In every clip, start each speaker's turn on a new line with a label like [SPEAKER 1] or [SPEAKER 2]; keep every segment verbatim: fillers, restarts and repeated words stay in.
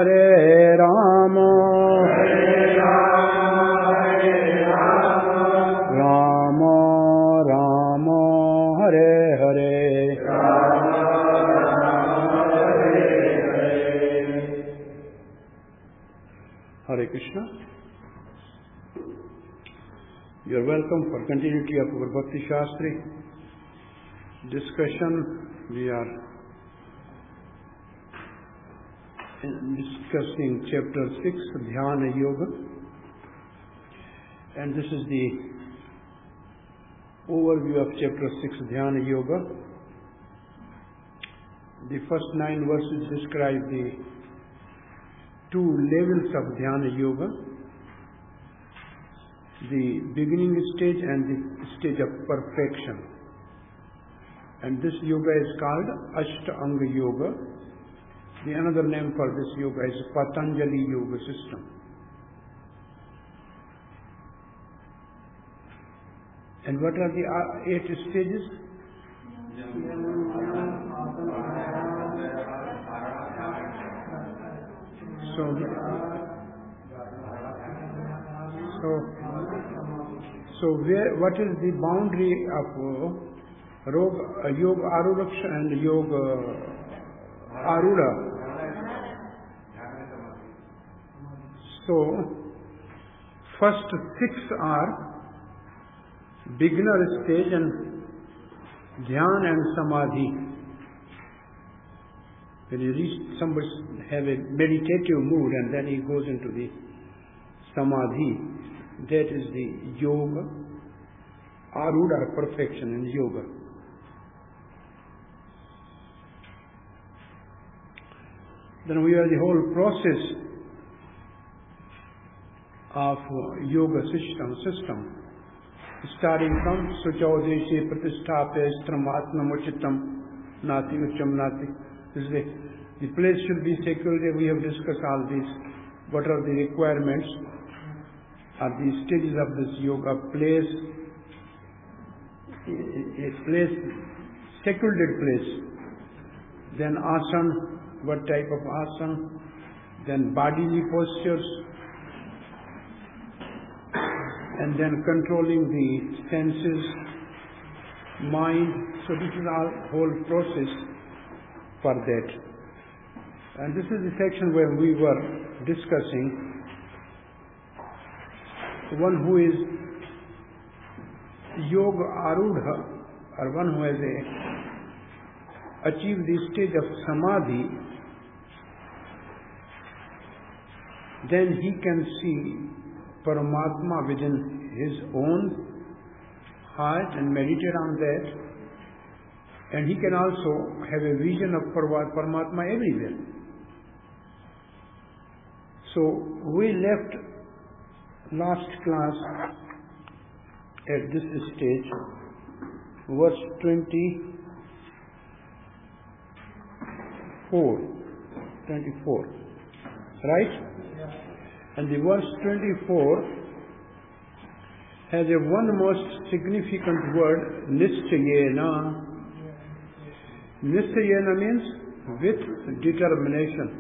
[SPEAKER 1] Hare Rama, Rama Rama, Hare Hare. Hare Krishna. You are welcome for continuity of our Bhakti Shastri discussion. We are discussing chapter six, Dhyana Yoga, and this is the overview of chapter six, Dhyana Yoga. The first nine verses describe the two levels of Dhyana Yoga, the beginning stage and the stage of perfection. And this yoga is called Ashtanga Yoga. The another name for this yoga is Patanjali Yoga system. And what are the uh, eight stages? So, so, so where, what is the boundary of uh, Rog, uh, Yoga Arudaksha and Yoga Aruda? So, first six are beginner stage and Dhyan and Samadhi. When you reach, somebody have a meditative mood and then he goes into the Samadhi. That is the Yoga, Aruda, perfection in Yoga. Then we have the whole process of yoga system, system starting from Suchaudeshe Pratishthape Stramatnam Uchitam Nati Ucham Nati. This is the, the place should be secured. We have discussed all these. What are the requirements of the stages of this yoga? Place, a place, secluded place. Then asana, what type of asana? Then bodily postures. And then controlling the senses, mind. So this is our whole process for that. And this is the section where we were discussing one who is Yoga Arudha, or one who has a, achieved the stage of Samadhi, then he can see Paramatma within his own heart and meditate on that, and he can also have a vision of Paramatma everywhere. So we left last class at this stage, verse twenty-four, twenty-four, right? And the verse twenty-four has a one most significant word, Nischayena. Nischayena means with determination.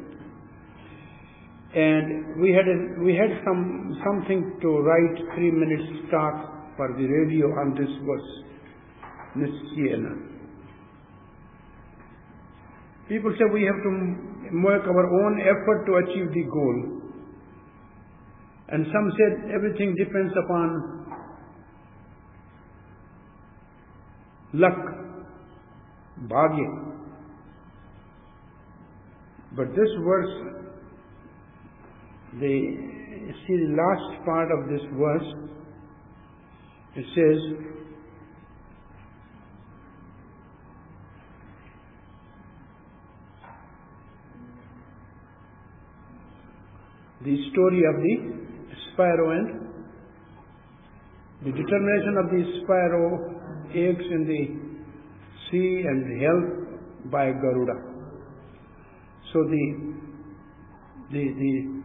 [SPEAKER 1] And we had a, we had some something to write three minutes talk for the radio on this verse, Nischayena. People say we have to make our own effort to achieve the goal. And some said everything depends upon luck, bhagya. But this verse, the see the last part of this verse, it says, the story of the sparrow and the determination of the sparrow eggs in the sea and held by Garuda. So the the the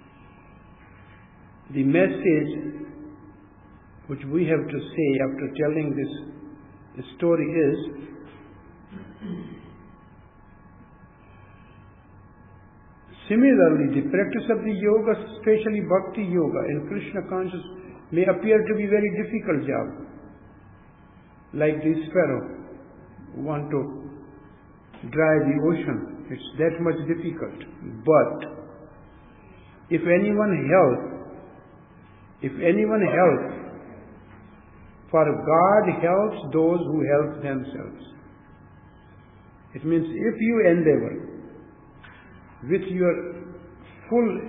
[SPEAKER 1] the message which we have to say after telling this, this story is, Similarly, the practice of the yoga, especially bhakti yoga and Krishna consciousness, may appear to be very difficult job. Like the sparrow who want to drive the ocean. It's that much difficult. But if anyone helps, if anyone helps, for God helps those who help themselves. It means if you endeavor with your full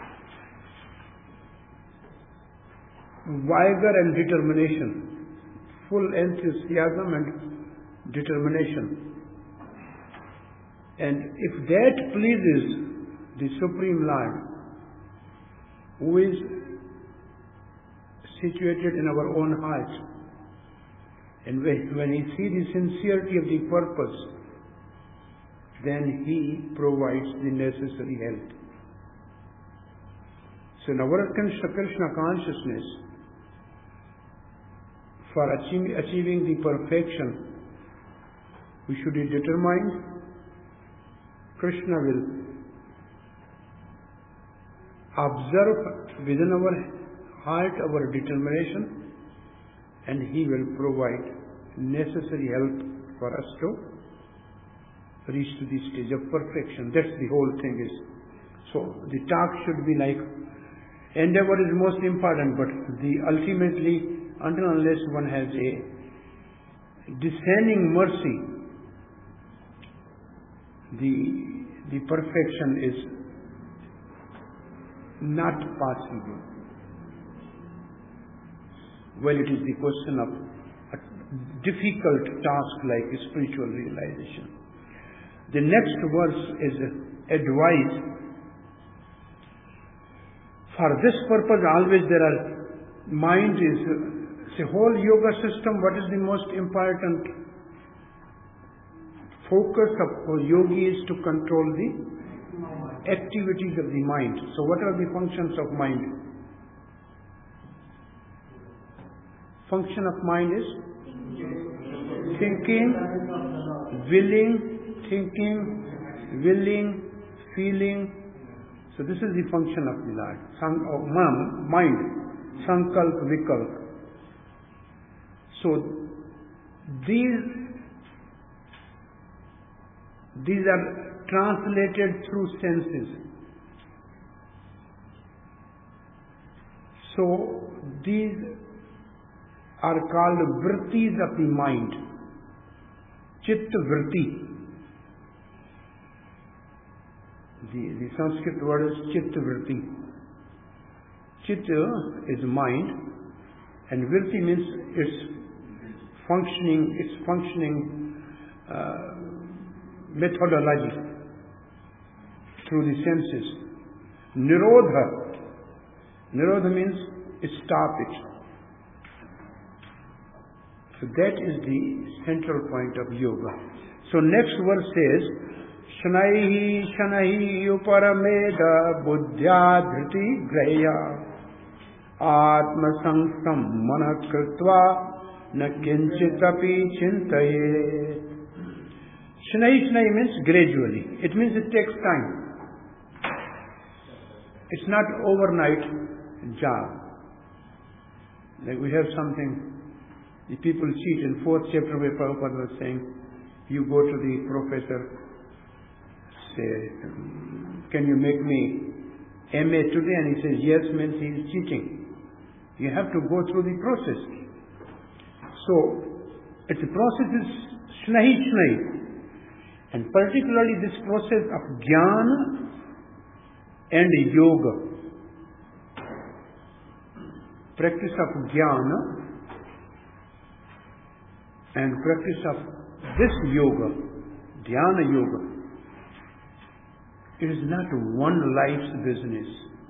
[SPEAKER 1] vigor and determination, full enthusiasm and determination, and if that pleases the Supreme Lord, who is situated in our own heart, and when He sees the sincerity of the purpose, then He provides the necessary help. So in our Krishna consciousness, for achieving, achieving the perfection, we should be determined. Krishna will observe within our heart our determination, and He will provide necessary help for us to reach to the stage of perfection. That's the whole thing is. So the talk should be like, endeavor is most important, but the ultimately, until unless one has a descending mercy, the the perfection is not possible. Well, it is the question of a difficult task like spiritual realization. The next verse is advice. For this purpose, always there are, mind is, the whole yoga system, what is the most important focus of yogi is to control the activities of the mind. So what are the functions of mind? Function of mind is thinking, willing, thinking, willing, feeling. So this is the function of the Lord. Sang, of mind, sankalp, vikalp. So these these are translated through senses. So these are called vrittis of the mind. Chitta vritti. The, the Sanskrit word is chitta vritti. Chitta is mind, and vritti means its functioning, its functioning uh, methodology through the senses. Nirodha. Nirodha means stop it. So that is the central point of yoga. So next verse says, Shanaihi Shanahi Uparameda Buddhya Dhriti Graya Atma Sangsam Manakritva Na Kinchitapi Chintaye. Shanai Shanai means gradually. It means it takes time. It's not overnight job. Like we have something, the people cheat in fourth chapter where Prabhupada was saying, you go to the professor, say, can you make me M A today? And he says, yes, means he is cheating. You have to go through the process. So, it's a process is shnahi shnahi. And particularly this process of jnana and yoga. Practice of jnana and practice of this yoga, dhyana yoga, it is not one life's business.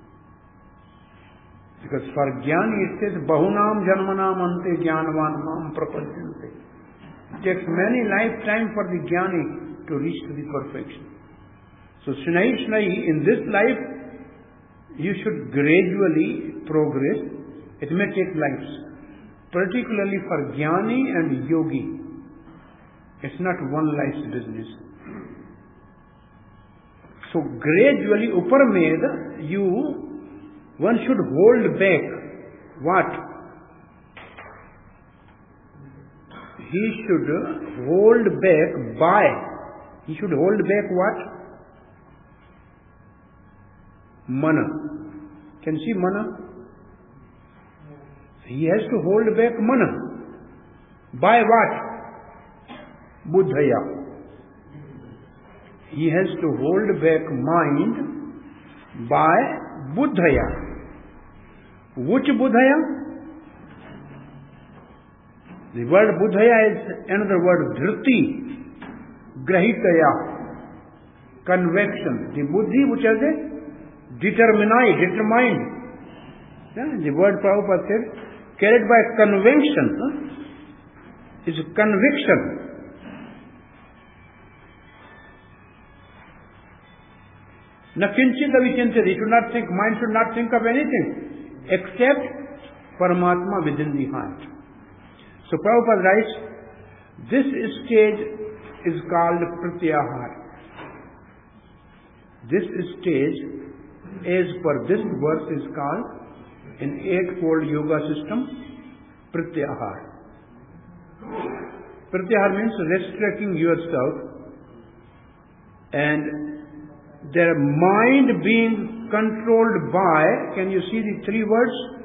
[SPEAKER 1] Because for jnani it says, bahunam janmanam ante jnanavan mam prapadyante. It takes many lifetimes for the jnani to reach to the perfection. So Shnai Shnai, in this life, you should gradually progress. It may take lives. Particularly for jnani and yogi. It's not one life's business. So gradually, Uparmed, you, one should hold back what? He should hold back by, he should hold back what? Mana. Can you see mana? He has to hold back mana. By what? Buddhaya. He has to hold back mind by Buddhaya. Which Buddhaya? The word Buddhaya is another word, Dhriti, Grahitaya, convection. The Buddhi which has a determine, determined. Yeah, the word Prabhupada said, carried by convention, huh? Is conviction. Na kinchit avichintati. He should not think, mind should not think of anything except Paramatma within the heart. So Prabhupada writes, this stage is called Pratyahar. This stage, as per this verse, is called, in eightfold yoga system, Pratyahar. Pratyahar means restricting yourself and their mind being controlled by, can you see the three words?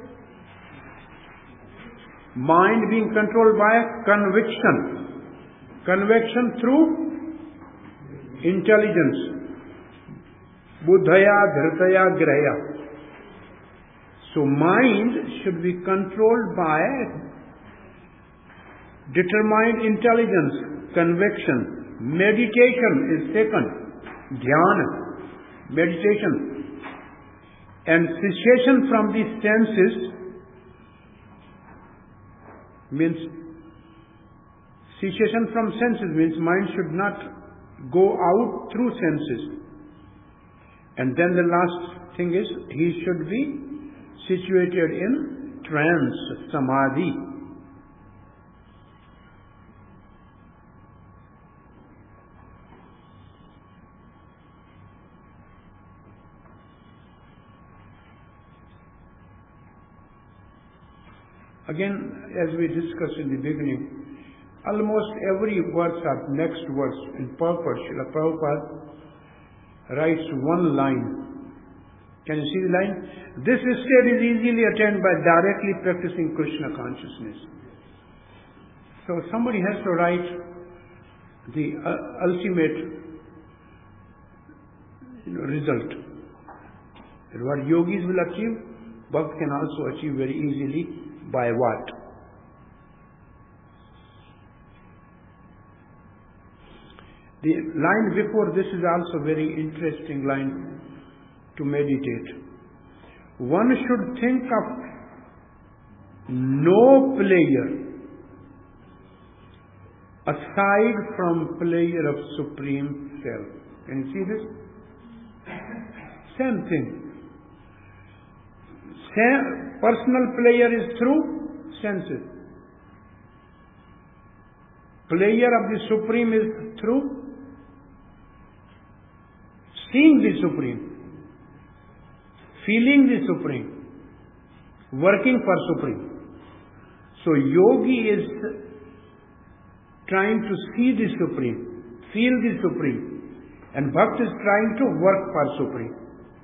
[SPEAKER 1] Mind being controlled by conviction. Conviction through intelligence. Buddhaya, dhritaya, grahya. So mind should be controlled by determined intelligence, conviction. Meditation is second. Dhyana. Meditation and cessation from the senses means cessation from senses means mind should not go out through senses. And then the last thing is he should be situated in trance, samadhi. Again, as we discussed in the beginning, almost every verse or next verse in purpose, Srila Prabhupada writes one line. Can you see the line? This state is easily attained by directly practicing Krishna consciousness. So somebody has to write the uh, ultimate you know, result. And what yogis will achieve, Bhakt can also achieve very easily. By what? The line before this is also very interesting line to meditate. One should think of no player aside from player of Supreme Self. Can you see this? Same thing. Personal player is through senses. Player of the Supreme is through seeing the Supreme, feeling the Supreme, working for Supreme. So yogi is trying to see the Supreme, feel the Supreme, and Bhakt is trying to work for Supreme.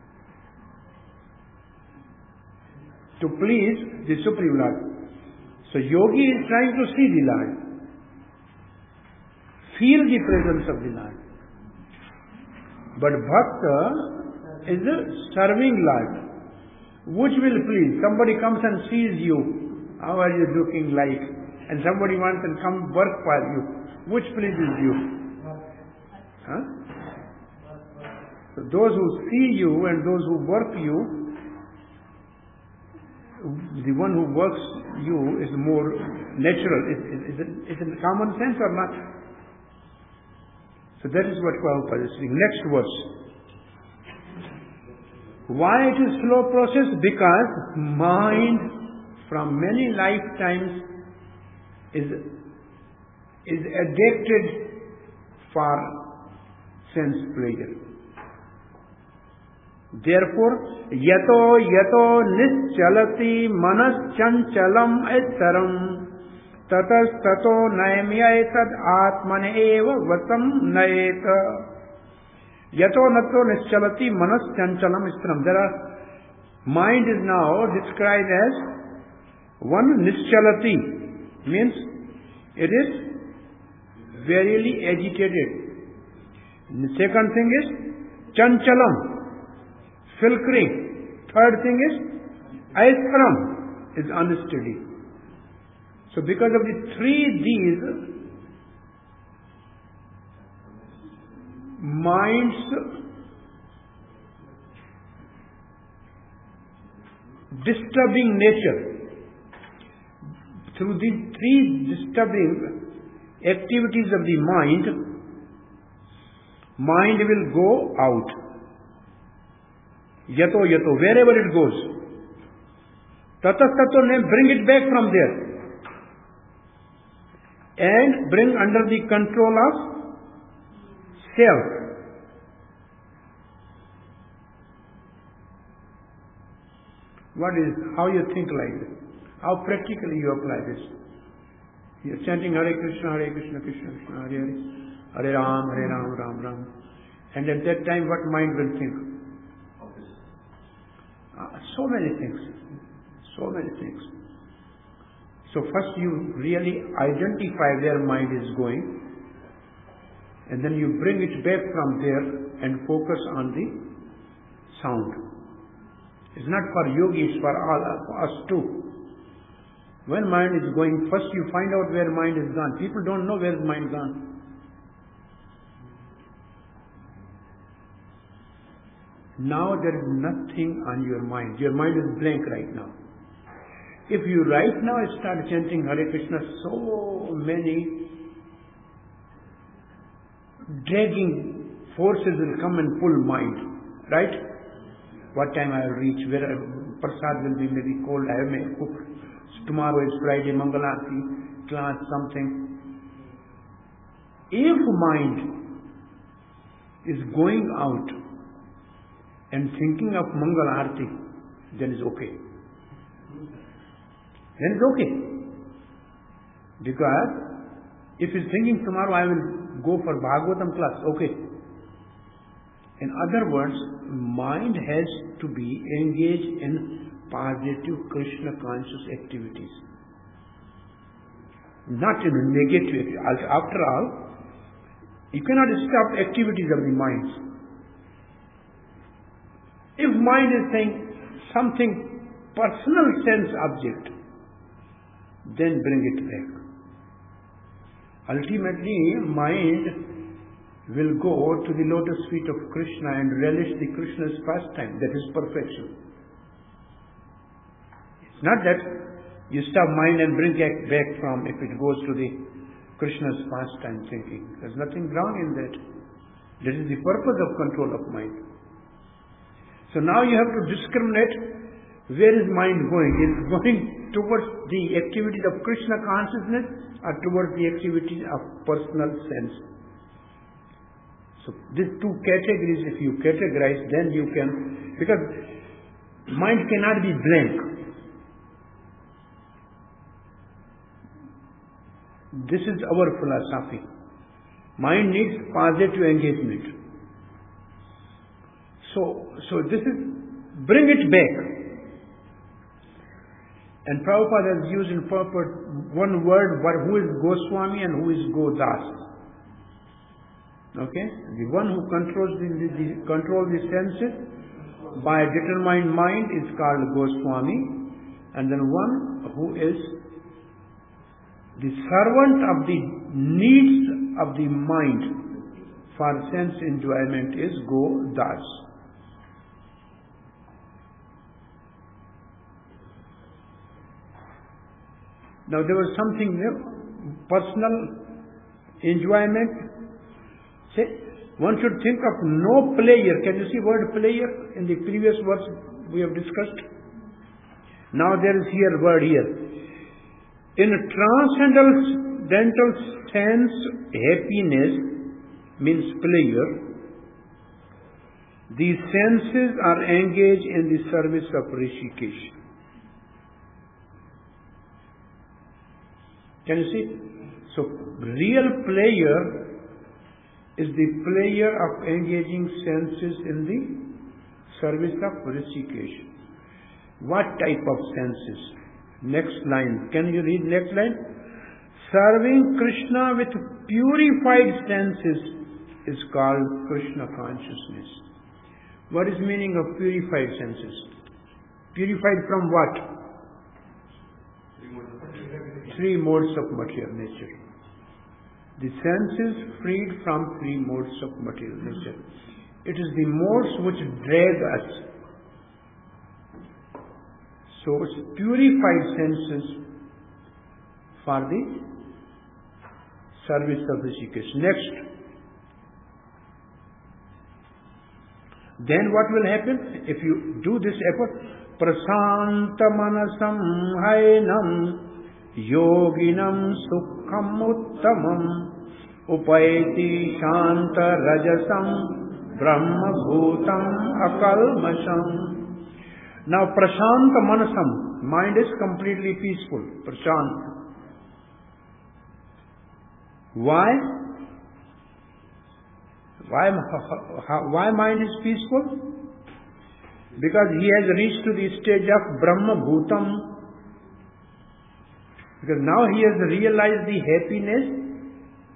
[SPEAKER 1] To please the Supreme Lord. So yogi is trying to see the Lord, feel the presence of the Lord. But Bhakta is a serving Lord. Which will please? Somebody comes and sees you. How are you looking like? And somebody wants to come work for you. Which pleases you? Huh? So those who see you and those who work you, the one who works you is more natural. Is, is, is, it, is it common sense or not? So that is what Prabhupada is saying. Next verse. Why it is slow process? Because mind from many lifetimes is, is addicted for sense pleasure. Therefore, yato yato nischalati manas chanchalam etaram tatas tato naimyaitad atmane eva vatam naeta. Yato nato nischalati manas chanchalam etaram. There are, mind is now described as one nischalati, means it is verily agitated. The second thing is chanchalam, filtering. Third thing is aisram, is unsteady. So because of the three these, mind's disturbing nature, through these three disturbing activities of the mind, mind will go out. Yato yato, wherever it goes. Tatas tato, bring it back from there. And bring under the control of self. What is, how you think like this? How practically you apply this? You are chanting Hare Krishna, Hare Krishna, Krishna Krishna, Hare Hare, Hare Ram, Hare Ram, Ram Ram. And at that time, what mind will think? Uh, so many things. So many things. So first you really identify where mind is going, and then you bring it back from there and focus on the sound. It's not for yogis, for all for us too. When mind is going, first you find out where mind is gone. People don't know where is mind gone. Now there is nothing on your mind. Your mind is blank right now. If you right now start chanting Hare Krishna, so many dragging forces will come and pull mind. Right? What time I will reach, where prasad will be maybe cold, I may cook. Tomorrow is Friday, Mangalarti, class, something. If mind is going out and thinking of Mangalarti, then it's okay. Then it's okay. Because if he's thinking tomorrow I will go for Bhagavatam class, okay. In other words, mind has to be engaged in positive Krishna conscious activities. Not in negative. After all, you cannot stop activities of the mind. If mind is saying something personal sense object, then bring it back. Ultimately, mind will go to the lotus feet of Krishna and relish the Krishna's pastime. That is perfection. It's not that you stop mind and bring it back from, if it goes to the Krishna's pastime thinking. There's nothing wrong in that. That is the purpose of control of mind. So now you have to discriminate where is mind going. Is it going towards the activities of Krishna consciousness or towards the activities of personal sense? So these two categories, if you categorize, then you can, because mind cannot be blank. This is our philosophy. Mind needs positive engagement. So, so this is, bring it back. And Prabhupada has used in purport one word, who is Goswami and who is Godas. Okay? The one who controls the, the, the, controls the senses by a determined mind is called Goswami. And then one who is the servant of the needs of the mind for sense enjoyment is Godas. Now there was something new, personal enjoyment. Say, one should think of no player. Can you see word player in the previous verse we have discussed? Now there is here word here. In transcendental sense, happiness means pleasure. These senses are engaged in the service of Rishikesh. Can you see? So, real player is the player of engaging senses in the service of Rishikesh. What type of senses? Next line. Can you read next line? Serving Krishna with purified senses is called Krishna consciousness. What is the meaning of purified senses? Purified from what? Three modes of material nature. The senses freed from three modes of material nature. It is the modes which drag us. So it's purified senses for the service of Rishikesh. Next. Then what will happen? If you do this effort, prasanta manasam hainam yoginam sukham uttamam upayati shanta rajasam brahma bhutam akalmasham. Now prashanta manasam, mind is completely peaceful. Prashant. Why? Why, why mind is peaceful? Because he has reached to the stage of Brahma Bhutam. Because now he has realized the happiness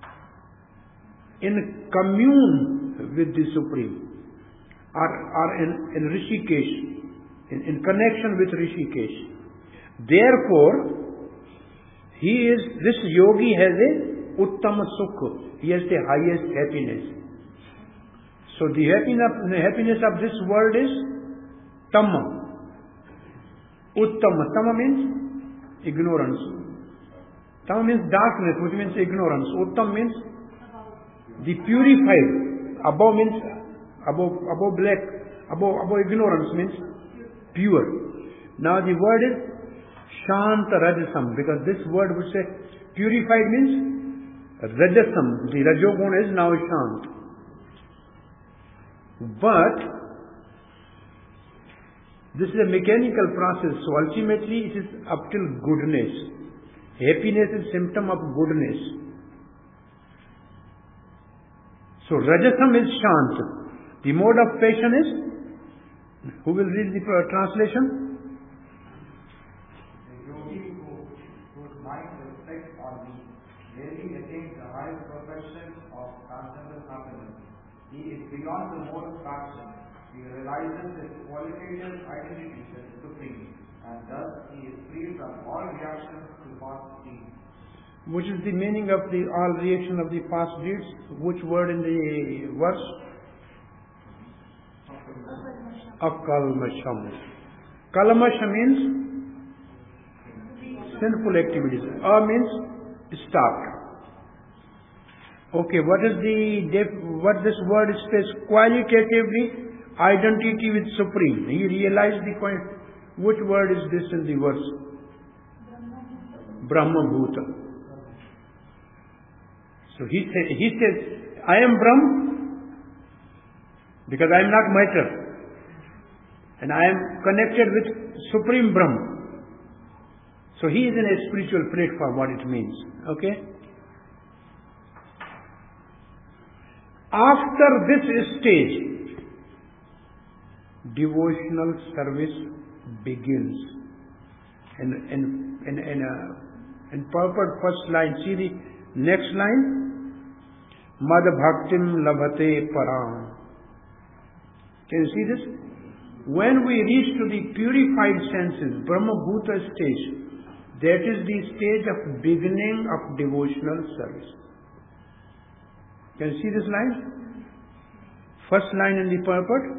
[SPEAKER 1] in commune with the Supreme. Or, or in, in Rishikesh. In, in connection with Rishikesh. Therefore, he is, this yogi has a Uttama Sukha. He has the highest happiness. So the happiness, the happiness of this world is Tamma. Uttama. Tamma means ignorance. Tamma means darkness, which means ignorance. Uttam means the purified. Above means above, above black. Above, above ignorance means pure. Now the word is Shanta Rajasam, because this word would say purified means Rajasam. The Rajoguna is now Shant. But this is a mechanical process, so ultimately it is up till goodness. Happiness is symptom of goodness. So Rajasam is Shant. The mode of passion is, who will read the uh, translation?
[SPEAKER 2] The yogi who, whose mind reflects on me really attains the highest perfection of transcendental happiness. He is beyond the mode of passion. He realizes his qualitative identity as supreme, and thus he is free from all reactions to past deeds.
[SPEAKER 1] Which is the meaning of the all reaction of the past deeds? Which word in the verse? Akalmasham. Kalmasha means sinful activities. A means start. Okay, what is the def- what this word says? Qualitatively, identity with Supreme. He realized the point. Which word is this in the verse? Brahma Bhuta. So he say, he says, I am Brahm because I am not matter, and I am connected with Supreme Brahm. So he is in a spiritual platform. What it means? Okay. After this stage, devotional service begins. In in in in, uh, in purport first line, see the next line. Mad bhaktim labhate param. Can you see this? When we reach to the purified senses, Brahma Bhuta stage, that is the stage of beginning of devotional service. Can you see this line? First line in the purport.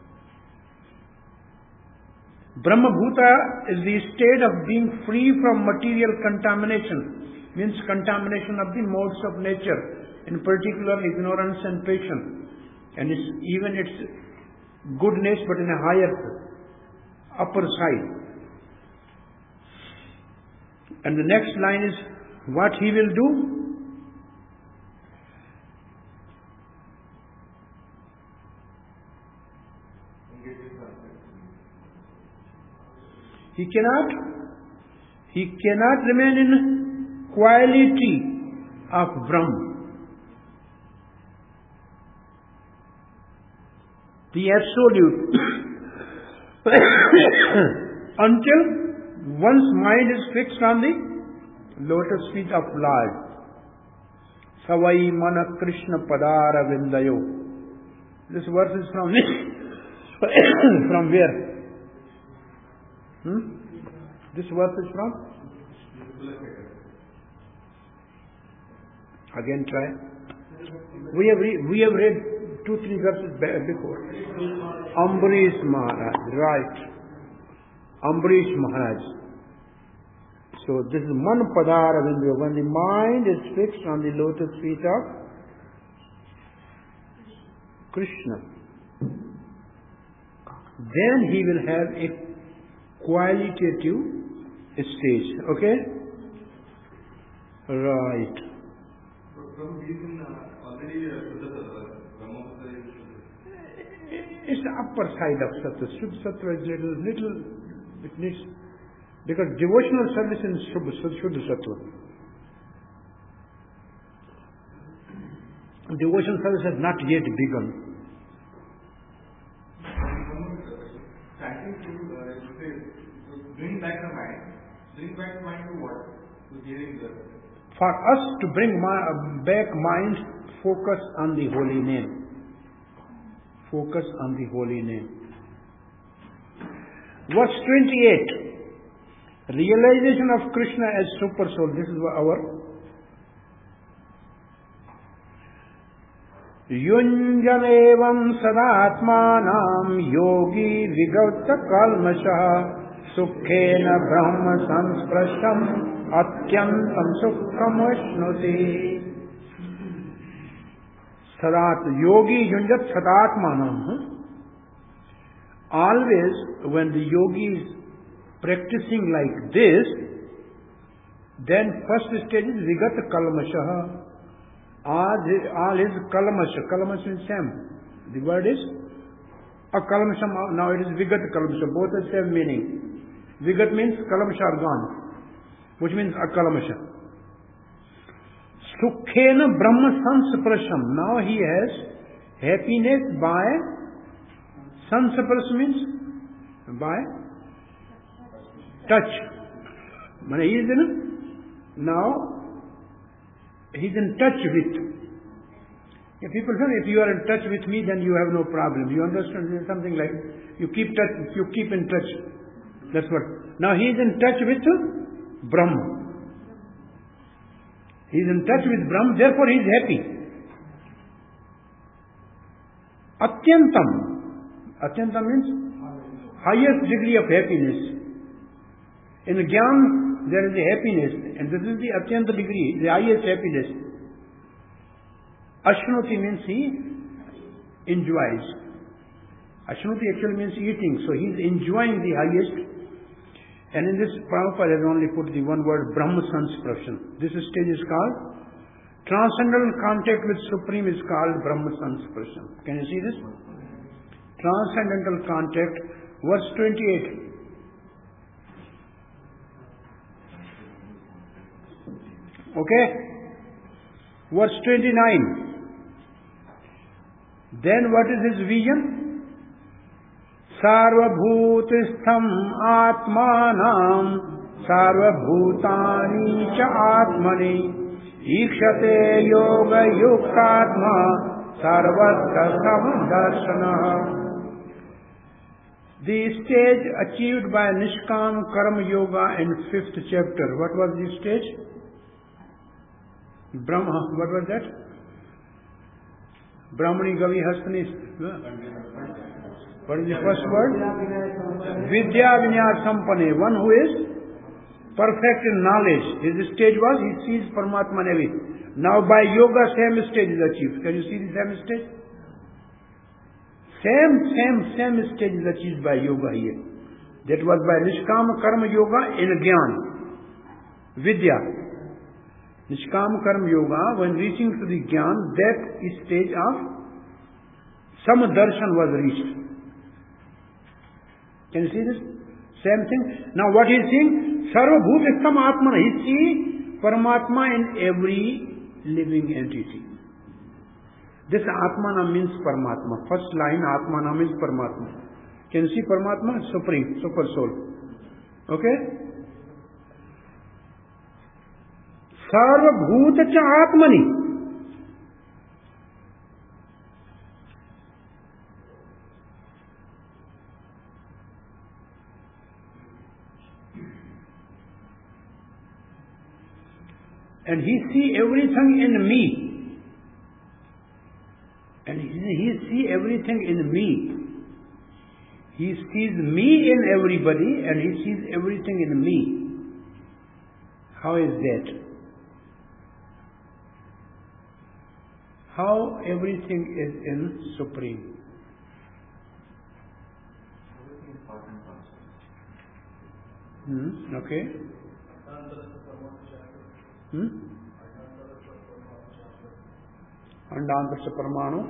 [SPEAKER 1] Brahma Bhuta is the state of being free from material contamination, means contamination of the modes of nature, in particular ignorance and passion, and it's even its goodness, but in a higher, upper side. And the next line is what he will do. He cannot, he cannot remain in quality of Brahm. The absolute. Until one's mind is fixed on the lotus feet of Lord. Savai mana Krishna padara vindayo. This verse is from from where? Hmm? This verse is from? Again try. We have, re- we have read two, three verses before. Ambarish Maharaj, right. Ambarish Maharaj. So this is man padara vindayo. When the mind is fixed on the lotus feet of Krishna, then he will have a qualitative stage. Okay? Right.
[SPEAKER 3] From reason already
[SPEAKER 1] it's the upper side of Sattva. Shuddha Sattva is little, little, it needs, because devotional service in Shuddha Sattva. Devotional service has not yet begun.
[SPEAKER 3] Bring back the mind. Bring back the mind to what? To hearing the.
[SPEAKER 1] For us to bring my, back mind, focus on the holy name. Focus on the holy name. Verse twenty-eight. Realization of Krishna as super soul. This is our. Yunjamevam sadatmanam yogi vigauta kalmasha. Sukhena brahma sansprasham atyantam sukham ashnuti. Sadat yogi yunjat sadatmanam. Always when the yogi is practicing like this, then first stage is vigat kalmasha. All his kalmasha. Kalmasha means same. The word is a kalmasha. Now it is vigat kalmasha. Both have same meaning. Vigat means kalamsha are gone, which means akalamsha. Sukhena brahma sansprasham. Now he has happiness by sansprasham means by touch. When he is in, now he is in touch with. If people say, if you are in touch with me, then you have no problem. You understand? Something like you keep touch, you keep in touch. That's what. Now he is in touch with Brahma. He is in touch with Brahma, therefore he is happy. Atyantam. Atyantam means highest degree of happiness. In Gyan, there is a happiness, and this is the Atyanta degree, the highest happiness. Ashnuti means he enjoys. Ashnuti actually means eating, so he is enjoying the highest. And in this, Prabhupada has only put the one word, Brahma Sansprashan. This stage is called, transcendental contact with Supreme is called Brahma Sansprashan. Can you see this? Transcendental contact, verse twenty-eight. Okay? Verse twenty-nine. Then what is his vision? Sarvabhutistham atmanam sarvabhutani cha atmani ikshate yoga yuktadma sarvatra samdarshana. The stage achieved by Nishkam Karma Yoga in fifth chapter. What was the stage? Brahma. What was that? Brahmani Gavi Hastani. What is the first word? Vidya Vinyas Sampane. One who is perfect in knowledge. His stage was, he sees Paramatma Nevi. Now by yoga, same stage is achieved. Can you see the same stage? Same, same, same stage is achieved by yoga here. That was by Nishkama Karma Yoga in Gyan. Vidya. Nishkama Karma Yoga, when reaching to the Gyan, that stage of Samadarshan was reached. Can you see this? Same thing. Now what he is saying? Sarva bhutastam atmana. He sees Paramatma in every living entity. This Atmana means Paramatma. First line, Atmana means Paramatma. Can you see Paramatma? Supreme, super soul. Okay? Sarva bhutacha atmani. And he see everything in me. And he, he see everything in me. He sees me in everybody and he sees everything in me. How is that? How everything is in Supreme? Hmm? Okay. Hmm? Andantasya Paramanu.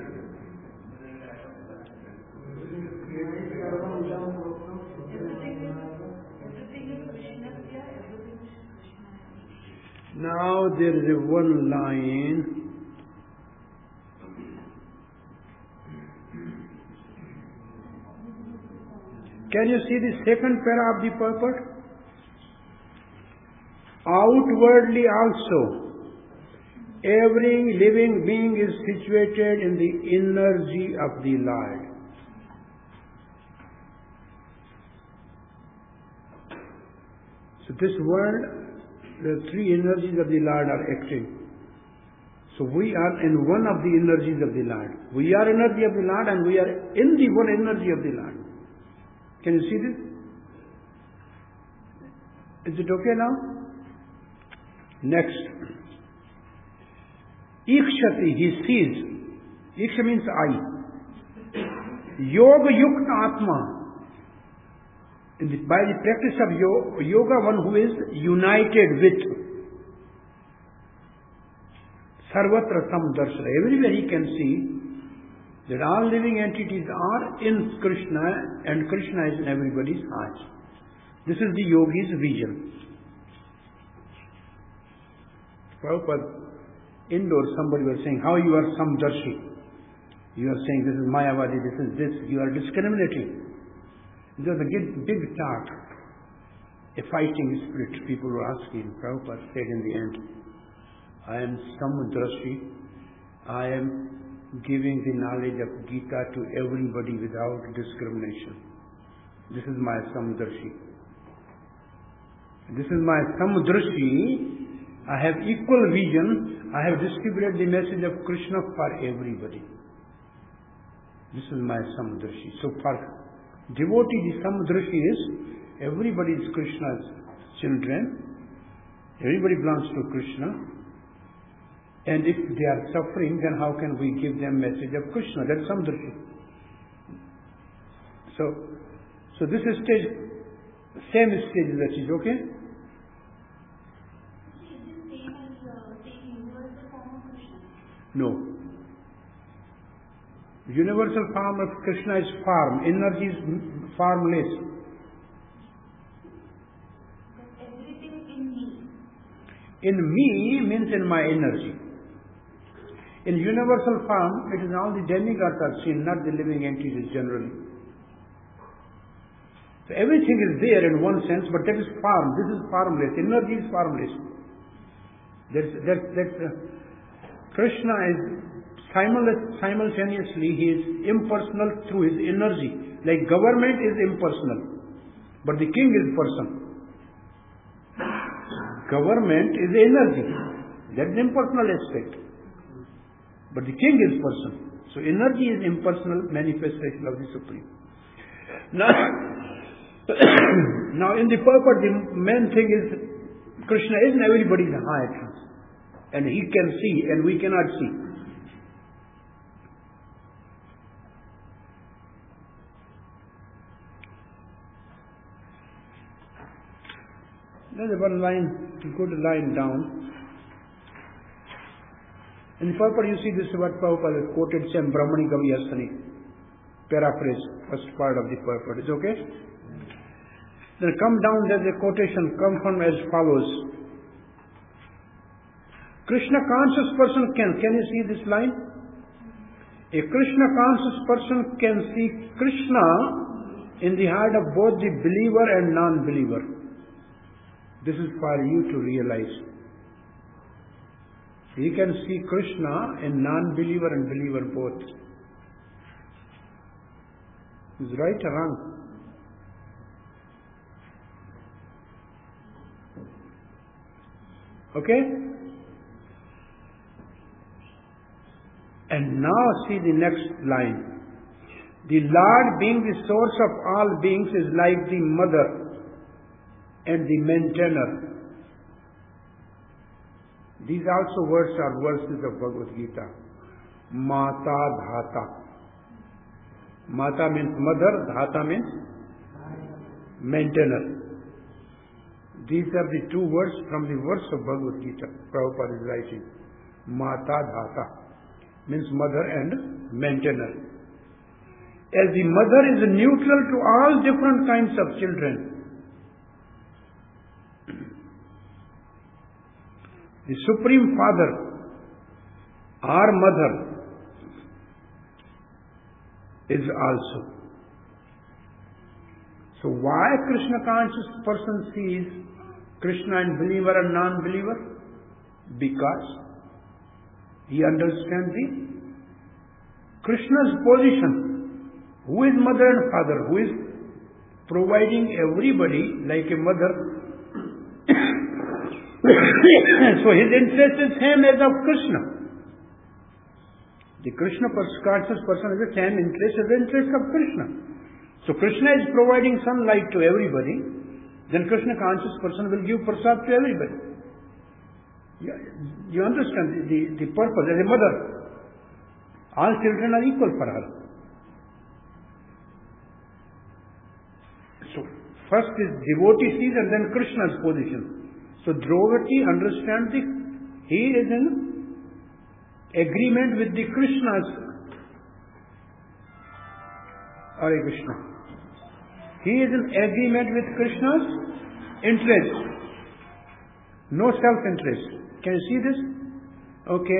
[SPEAKER 1] Now there is a one line. Can you see the second para of the purport? Outwardly also, every living being is situated in the energy of the Lord. So this world, the three energies of the Lord are acting. So we are in one of the energies of the Lord. We are energy of the Lord and we are in the one energy of the Lord. Can you see this? Is it okay now? Next. Ikshati, he sees. Iksha means I. Yoga Yukta Atma. In the, by the practice of yoga, yoga, one who is united with Sarvatra Samdarshana. Everywhere he can see that all living entities are in Krishna and Krishna is in everybody's heart. This is the yogi's vision. Prabhupada, indoors somebody was saying, how you are Samdarshi. You are saying this is Mayavadi, this is this, you are discriminating. There was a big, big talk, a fighting spirit. People were asking. Prabhupada said in the end, I am Samdarshi. I am giving the knowledge of Gita to everybody without discrimination. This is my Samdarshi. This is my Samdarshi. I have equal vision. I have distributed the message of Krishna for everybody. This is my Samdarshi. So for devotee, the Samdarshi is everybody is Krishna's children. Everybody belongs to Krishna. And if they are suffering, then how can we give them message of Krishna? That's Samdarshi. So, so this is stage, same stage that is okay? No. Universal form of Krishna is form. Energy is formless.
[SPEAKER 4] But everything in me.
[SPEAKER 1] In me means in my energy. In universal form, it is all the demigods are seen, not the living entities generally. So everything is there in one sense, but that is form. This is formless. Energy is formless. That's, that's, that's, uh, Krishna is simultaneously, he is impersonal through his energy. Like government is impersonal, but the king is person. Government is energy. That's the impersonal aspect. But the king is person. So energy is impersonal manifestation of the Supreme. Now, now in the purport, the main thing is Krishna is in everybody's heart. And he can see and we cannot see. There's one line, good line down. In the purport you see this is what Prabhupada quoted, Sam Brahmani Gavyasani. Paraphrase. first part of the purport. Is okay? Then come down, there's a quotation, come from as follows. Krishna conscious person can, can you see this line? A Krishna conscious person can see Krishna in the heart of both the believer and non-believer. This is for you to realize. He can see Krishna in non-believer and believer both. Is right or wrong? Okay? And now see the next line. The Lord being the source of all beings is like the mother and the maintainer. These also words are verses of Bhagavad Gita. Mata Dhata. Mata means mother, Dhata means maintainer. These are the two words from the verse of Bhagavad Gita. Prabhupada is writing. Mata Dhata means mother and maintainer. As the mother is neutral to all different kinds of children, the Supreme Father, our mother, is also. So why Krishna conscious person sees Krishna in believer and non-believer? Because he understands the Krishna's position. Who is mother and father? Who is providing everybody like a mother? So his interest is same as of Krishna. The Krishna conscious person is the same interest as the interest of Krishna. So Krishna is providing sunlight to everybody, then Krishna conscious person will give prasad to everybody. You, you understand the, the, the purpose. As a mother, all children are equal for her. So first is devotee sees and then Krishna's position. So Draupadi understands the, he is in agreement with the Krishna's, Hare Krishna. He is in agreement with Krishna's interest. No self-interest. Can you see this? Okay.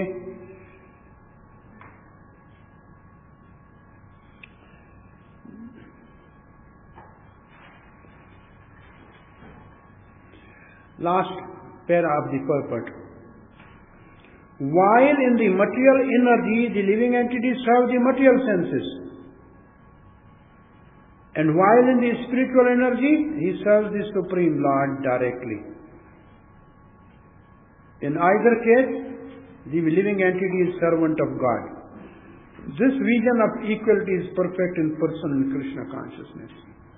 [SPEAKER 1] Last para of the purport. While in the material energy, the living entities serve the material senses. And while in the spiritual energy, he serves the Supreme Lord directly. In either case, the living entity is servant of God. This vision of equality is perfect in person in Krishna consciousness.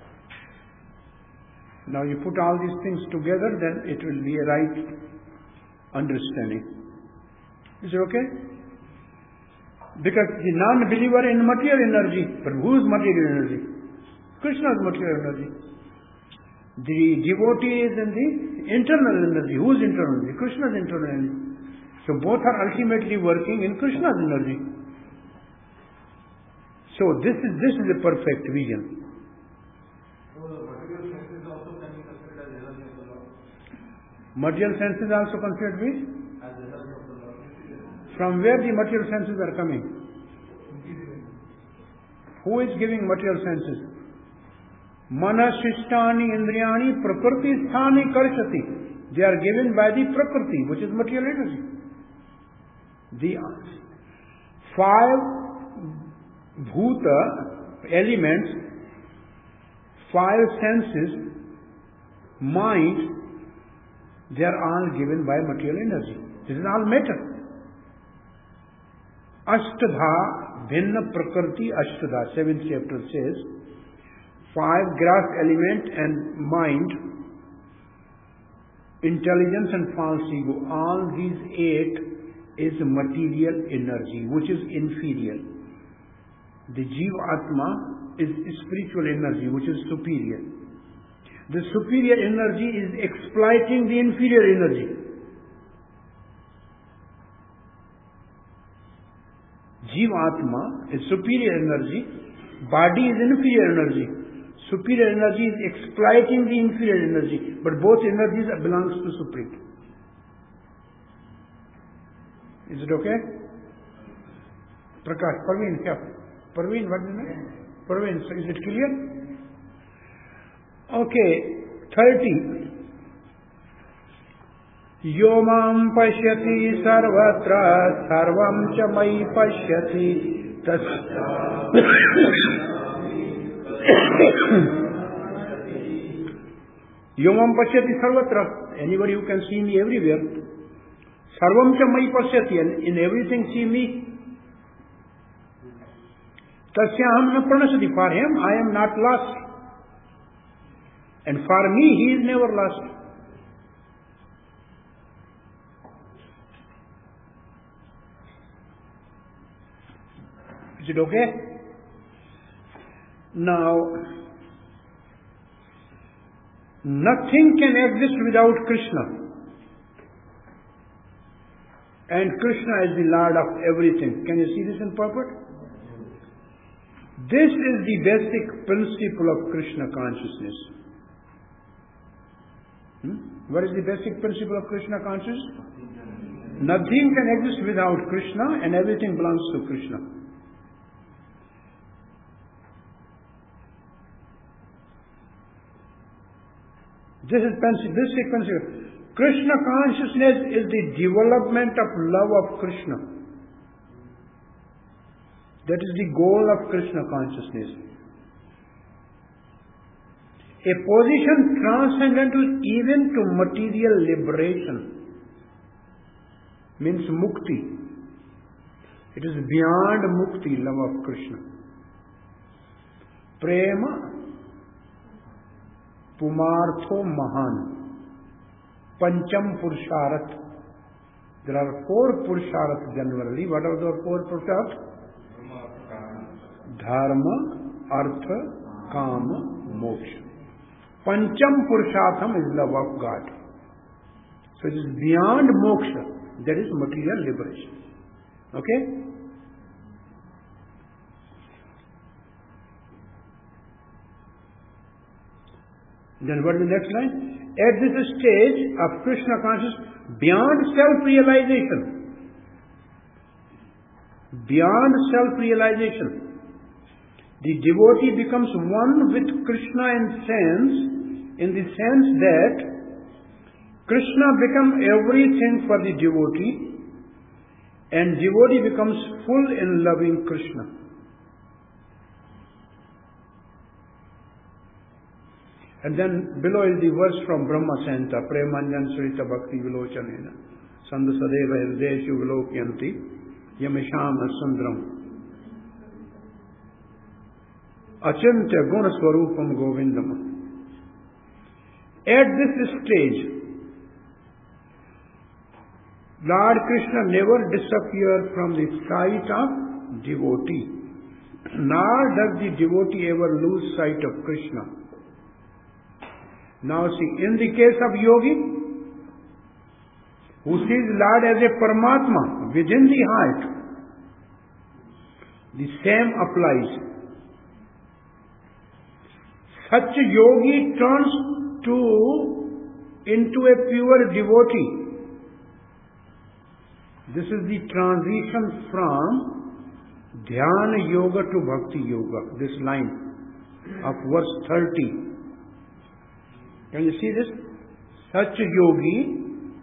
[SPEAKER 1] Now you put all these things together, then it will be a right understanding. Is it okay? Because the non-believer in material energy, but whose material energy? Krishna's material energy. The devotee is in the internal energy. Whose internal energy? Krishna's internal energy. So both are ultimately working in Krishna's energy. So this is this is a perfect vision.
[SPEAKER 3] So the material senses also can be considered as energy of the Lord.
[SPEAKER 1] Material senses also considered with?
[SPEAKER 3] As energy of the Lord.
[SPEAKER 1] From where the material senses are coming? Who is giving material senses? Manasishtani indriyani prakriti sthani karshati. They are given by the prakriti, which is material energy. The five bhuta elements, five senses, mind, they are all given by material energy. This is all matter. Ashtadha bhinna prakriti ashtadha. Seventh chapter says, five gross element and mind, intelligence and false ego, all these eight is material energy, which is inferior. The Jiva Atma is spiritual energy, which is superior. The superior energy is exploiting the inferior energy. Jiva Atma is superior energy, Body is inferior energy. Superior energy is exploiting the inferior energy. But both energies belongs to Supreme. Is it okay? Prakash, Parveen, kya? Parveen, what is it? Parveen, so is it clear? Okay, thirty. Yo mam pashyati sarvatra sarvam cha mai pashyati tas Yo mam pashyati sarvatra. Anybody who can see me everywhere. Sarvam cha mai pashyati, and in everything see me. Tasyaham na pranashati. For him I am not lost. And for me he is never lost. Is it okay? Now, nothing can exist without Krishna. And Krishna is the Lord of everything. Can you see this in purport? This is the basic principle of Krishna consciousness. Hmm? What is the basic principle of Krishna consciousness? Nothing can exist without Krishna, and everything belongs to Krishna. This is basic principle. Krishna consciousness is the development of love of Krishna. That is the goal of Krishna consciousness. A position transcendental even to material liberation means mukti. It is beyond mukti, love of Krishna. Prema Pumartho Mahan. Pancham Purusharat. There are four Purusharat generally. What are the four Purusharat? Dharma, Artha, Kama, Moksha. Pancham Purushatham is love of God. So it is beyond moksha. That is material liberation. Okay? Then what is the next line? At this stage of Krishna consciousness, beyond self-realization, beyond self-realization, the devotee becomes one with Krishna in sense, in the sense that Krishna becomes everything for the devotee, and devotee becomes full in loving Krishna. And then below is the verse from Brahma Santa, Premanjan Srita Bhakti Vilochanena, Sandha Sadeva Hrideshu Vilokyanti, Yamishama Sundram, Achintya Guna Swarupam Govindam. At this stage, Lord Krishna never disappears from the sight of devotee, nor does the devotee ever lose sight of Krishna. Now see, in the case of yogi, who sees Lord as a Paramatma within the heart, the same applies. Such a yogi turns to into a pure devotee. This is the transition from Dhyana Yoga to Bhakti Yoga, this line of verse thirty. Can you see this? Such a yogi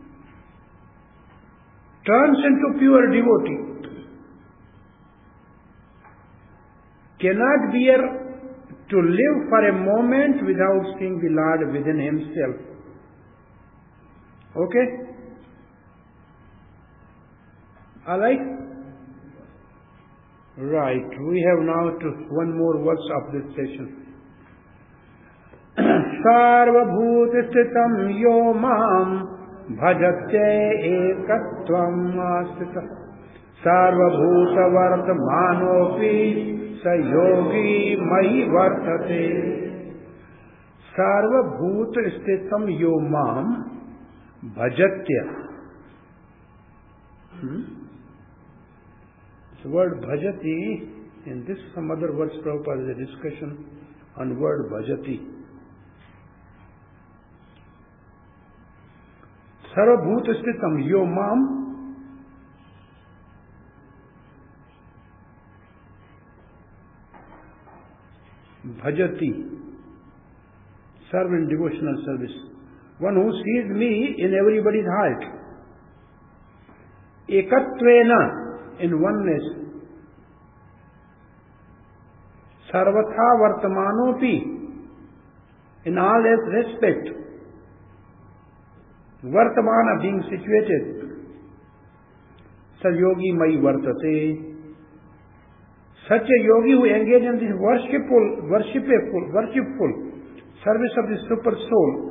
[SPEAKER 1] turns into pure devotee. Cannot bear to live for a moment without seeing the Lord within himself. Okay? Alright? Right. We have now to one more verse of this session. Sarvabhut sthitam yo mam bhajate ekatvam asthita Sarvabhuta vartamanopi sayogi mai vartate. Sarvabhut sthitam yo mam bhajatya. Hmm? The word bhajati In this, some other words, Prabhupada has a discussion on word bhajati. Sarvabhuta sthitam yo mam bhajati. Serve in devotional service. One who sees me in everybody's heart. Ekatvena, in oneness. Sarvatha vartamanopi, in all respect. Vartamana, being situated. Sayogi mai vartate. Such a yogi who engages in this worshipful, worshipful, worshipful service of the super soul,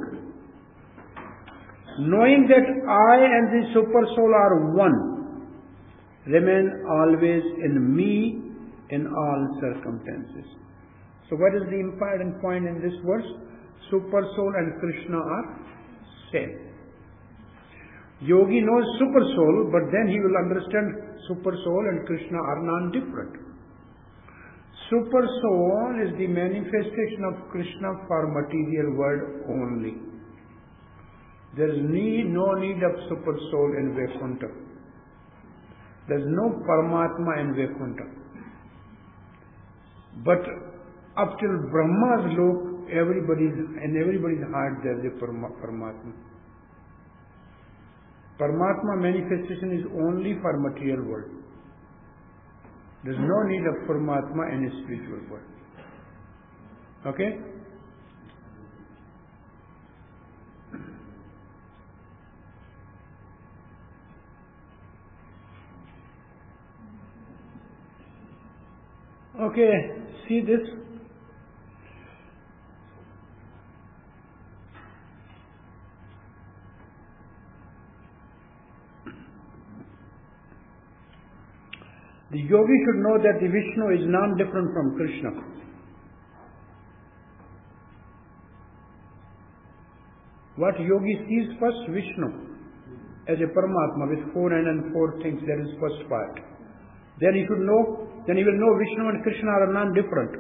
[SPEAKER 1] knowing that I and the super soul are one, remain always in me in all circumstances. So what is the important point in this verse? Super soul and Krishna are same. Yogi knows super soul, but then he will understand super soul and Krishna are non-different. Super soul is the manifestation of Krishna for material world only. There is need, no need of super soul in Vaikuntha. There is no Paramatma in Vaikuntha. But up till Brahma's lok, everybody's, in everybody's heart there is a Paramatma. Paramatma manifestation is only for material world. There is no need of Paramatma in a spiritual world. Okay? Okay, see this? The yogi should know that the Vishnu is non-different from Krishna. What yogi sees first? Vishnu as a Paramatma with four hands and four things. That is first part. Then he should know, then he will know Vishnu and Krishna are non-different.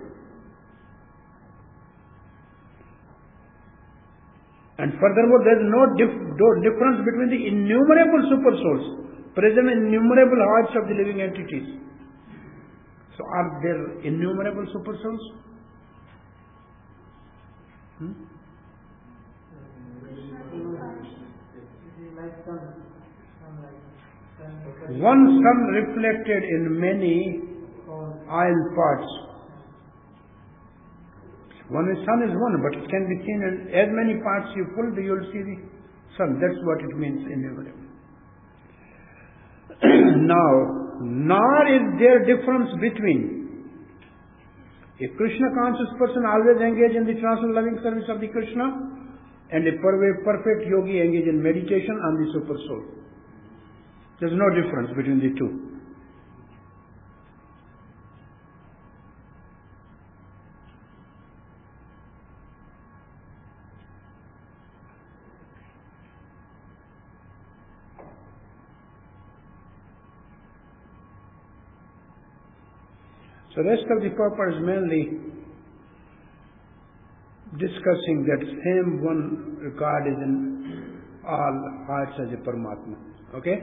[SPEAKER 1] And furthermore, there is no, dif- no difference between the innumerable super souls present in innumerable hearts of the living entities. So are there innumerable super souls? Hmm? One sun reflected in many oil parts. One is sun is one, but it can be seen in as many parts you pull, you will see the sun. That's what it means innumerable. Now, nor is there difference between a Krishna conscious person always engaged in the transcendental loving service of the Krishna and a perfect yogi engaged in meditation on the super soul. There is no difference between the two. So the rest of the purport is mainly discussing that same one regard is in all hearts as a Paramatma. Okay?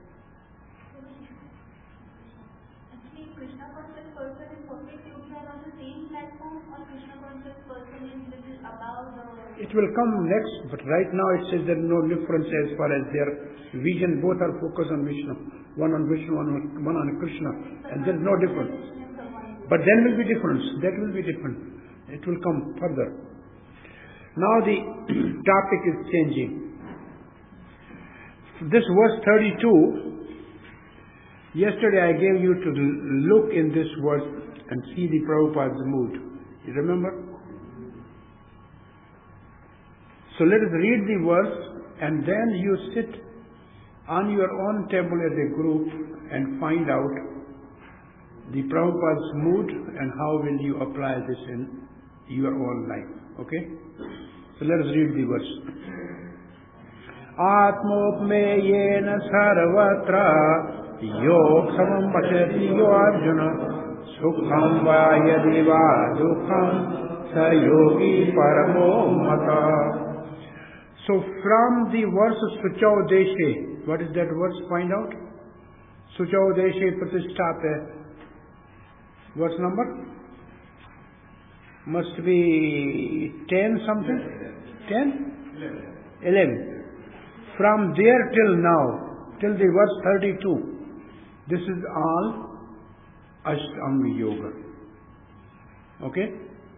[SPEAKER 4] Actually, Krishna conscious person and perfect yogi are on the same platform, or Krishna conscious person is little above the...
[SPEAKER 1] It will come next, but right now it says there is no difference as far as their vision. Both are focused on Vishnu. One on Vishnu, one on, one on Krishna. And there is no difference. But then will be difference. That will be different. It will come further. Now the topic is changing. This verse thirty-two, yesterday I gave you to look in this verse and see the Prabhupada's mood. You remember? So let us read the verse and then you sit on your own table as a group and find out the Prabhupada's mood and how will you apply this in your own life. Okay? So let us read the verse. Atmopmeyena sarvatra yog samam pashati yo arjuna Sukham va yadi va dukham sa yogi paramo mata. So from the verse Suchau Deshe, what is that verse? Find out. Suchau Deshe Pratishthape. Verse number? Must be ten something? ten? eleven. From there till now, till the verse thirty-two, this is all Ashtanga Yoga. Okay?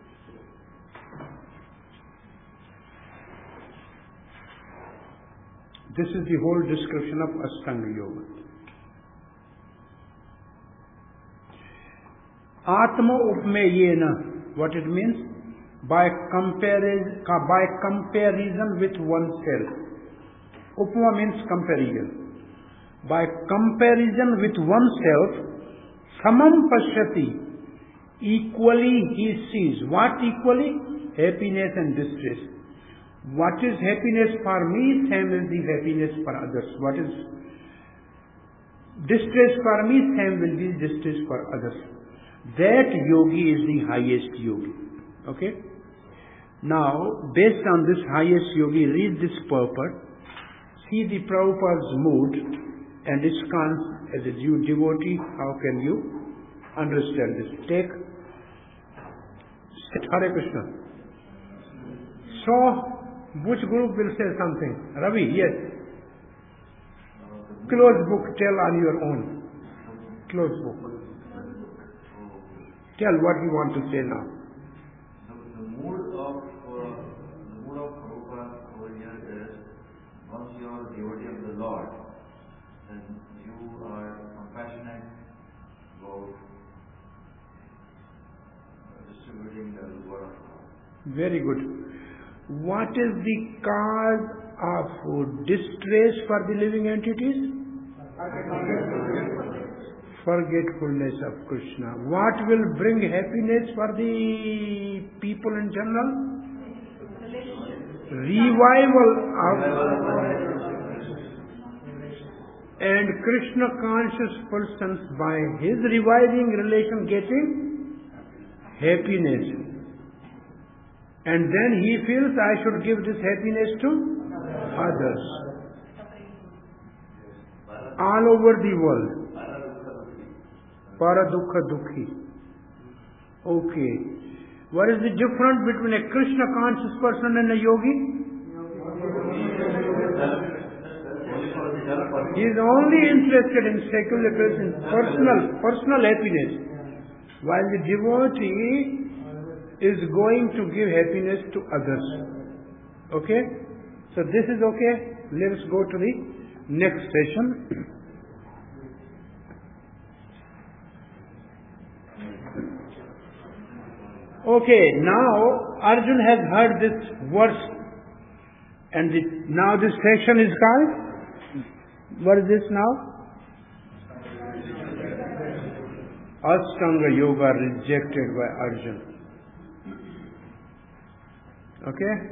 [SPEAKER 1] This is the whole description of Ashtanga Yoga. Atma Upmeyena, what it means? By comparison, by comparison with oneself. Upma means comparison. By comparison with oneself, samam pashyati, equally he sees. What equally? Happiness and distress. What is happiness for me, same is the happiness for others. What is distress for me, same will be distress for others. That yogi is the highest yogi. Okay? Now, based on this highest yogi, read this purport. See the Prabhupada's mood and ISKCON as a Jew devotee. How can you understand this? Take Hare Krishna. So, which group will say something? Ravi, yes. Close book, tell on your own. Close book. Tell what you want to say now.
[SPEAKER 5] The, the mood of uh, the mood of Prabhupada over here is, once you are a devotee of the Lord, then you are compassionate about uh, distributing the word of God.
[SPEAKER 1] Very good. What is the cause of distress for the living entities? Forgetfulness of Krishna. What will bring happiness for the people in general? Revival of and Krishna conscious persons by his reviving relation getting happiness. And then he feels I should give this happiness to others. All over the world. Paradukha Dukhi. Okay. What is the difference between a Krishna conscious person and a yogi? He is only interested in secular in personal, personal happiness. While the devotee is going to give happiness to others. Okay? So this is okay. Let us go to the next session. Okay, now Arjun has heard this verse and the, now this section is called, what is this now? Ashtanga Yoga rejected by Arjun. Okay?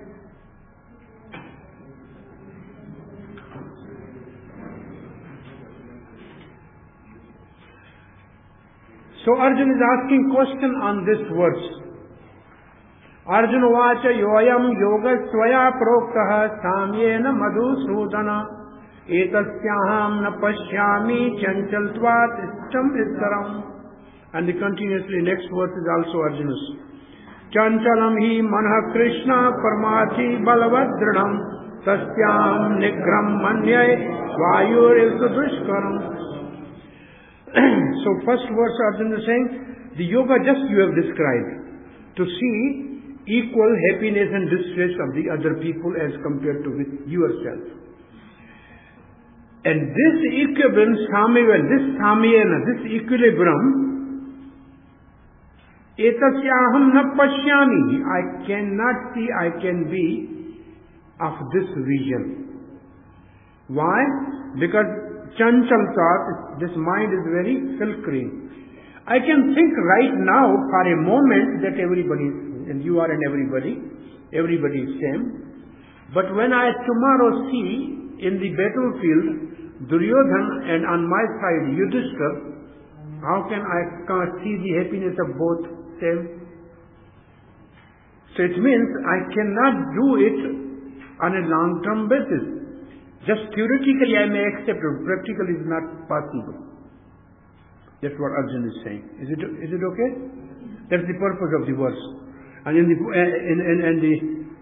[SPEAKER 1] So Arjun is asking question on this verse. Arjuna vacha yoyam yoga swaya proktaha samyena madhusudana etasyaham na pashyami chanchaltvat istam istaram. And the continuously next verse is also Arjuna's. Chanchalam hi manha Krishna parmathi balavad dridham tasyam nigram manyay vayur ilsa dushkaram. So first verse Arjuna is saying, the yoga just you have described, to see equal happiness and distress of the other people as compared to with yourself. And this equilibrium, this samyena, this equilibrium, etasyaham na pashyami, I cannot see, I can be of this vision. Why? Because chanchal thought, this mind is very filtering. I can think right now for a moment that everybody is, and you are and everybody, everybody is same. But when I tomorrow see in the battlefield Duryodhan and on my side Yudhishthira, how can I can't see the happiness of both them? So it means I cannot do it on a long-term basis. Just theoretically I may accept it, practically is not possible. That's what Arjun is saying. Is it is it okay? That's the purpose of the verse. And in the in in, in the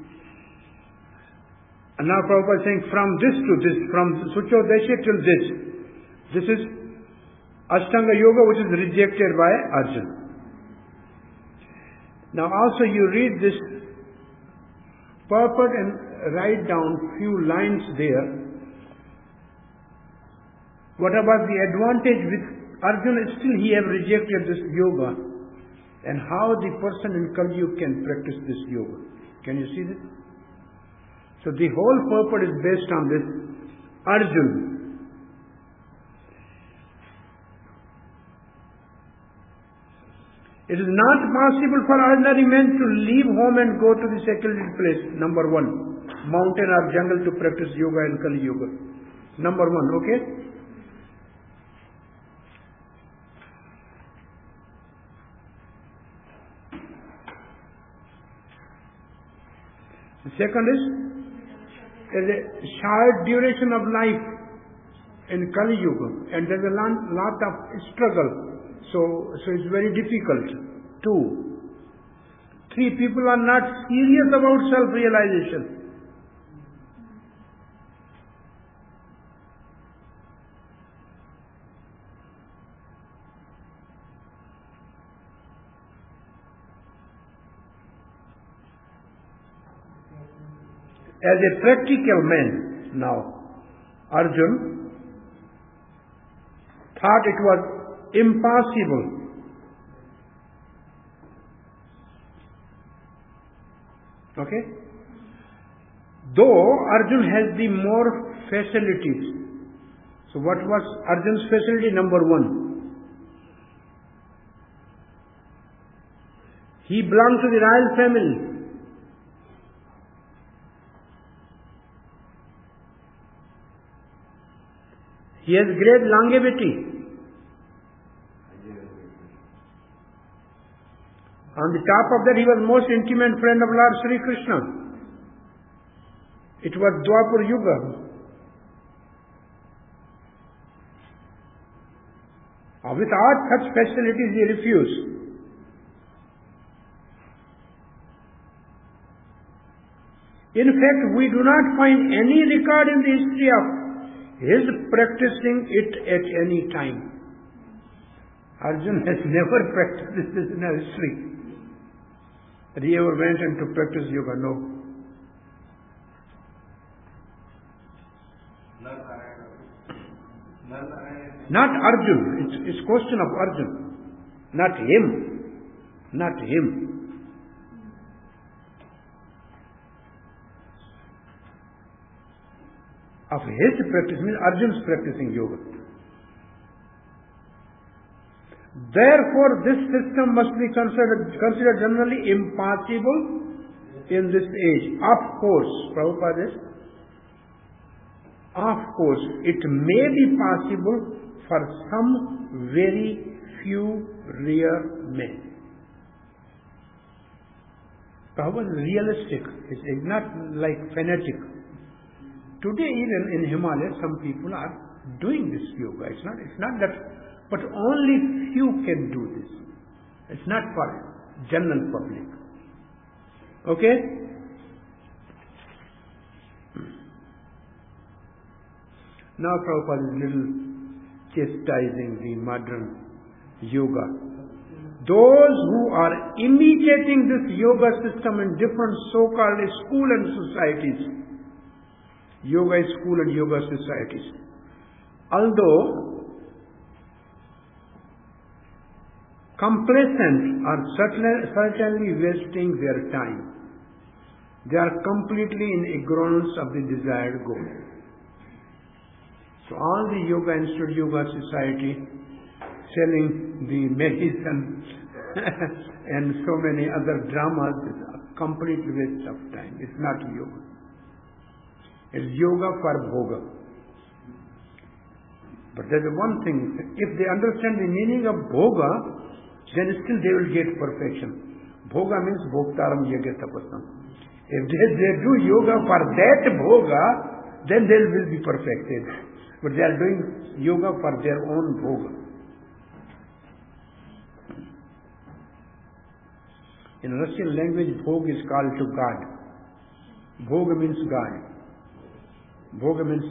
[SPEAKER 1] and now Prabhupada is saying from this to this, from Suchodesha till this. This is Ashtanga Yoga which is rejected by Arjun. Now also you read this purport and write down few lines there. What about the advantage with Arjuna? Still he have rejected this yoga, and how the person in Kali Yuga can practice this yoga. Can you see this? So the whole purport is based on this Arjuna. It is not possible for ordinary men to leave home and go to the secluded place, number one, mountain or jungle to practice yoga and Kali Yuga. Number one, okay? The second is, there is a short duration of life in Kali Yuga, and there is a lot of struggle. So, so it's very difficult. Two. Three, people are not serious about self-realization. As a practical man now, Arjun thought it was impossible okay though Arjun has the more facilities. So what was Arjun's facility? Number one, he belonged to the royal family. He has great longevity. On the top of that, he was most intimate friend of Lord Sri Krishna. It was Dwapar Yuga. Without such facilities, he refused. In fact, we do not find any record in the history of his practicing it at any time. Arjun has never practiced this in our history. That he ever went and to practice yoga, no. Not Arjun. It's, it's question of Arjun. Not him. Not him. Of his practice means Arjun's practicing yoga. Therefore, this system must be considered, considered generally impossible in this age. Of course, Prabhupada says, of course, it may be possible for some very few rare men. Prabhupada is realistic. It's, it's not like fanatic. Today, even in Himalaya, some people are doing this yoga. It's not, it's not that. But only few can do this. It's not for general public. Okay? Now Prabhupada is little chastising the modern yoga. Those who are imitating this yoga system in different so-called school and societies, yoga school and yoga societies, although complacent are certainly wasting their time. They are completely in ignorance of the desired goal. So all the yoga institute, yoga society, selling the medicine and so many other dramas is a complete waste of time. It's not yoga. It's yoga for bhoga. But there's one thing, if they understand the meaning of bhoga, then still they will get perfection. Bhoga means bhoktaram yagya tapasam. If they, they do yoga for that bhoga, then they will be perfected. But they are doing yoga for their own bhoga. In Russian language, bhog is called to God. Bhoga means God. Bhoga means,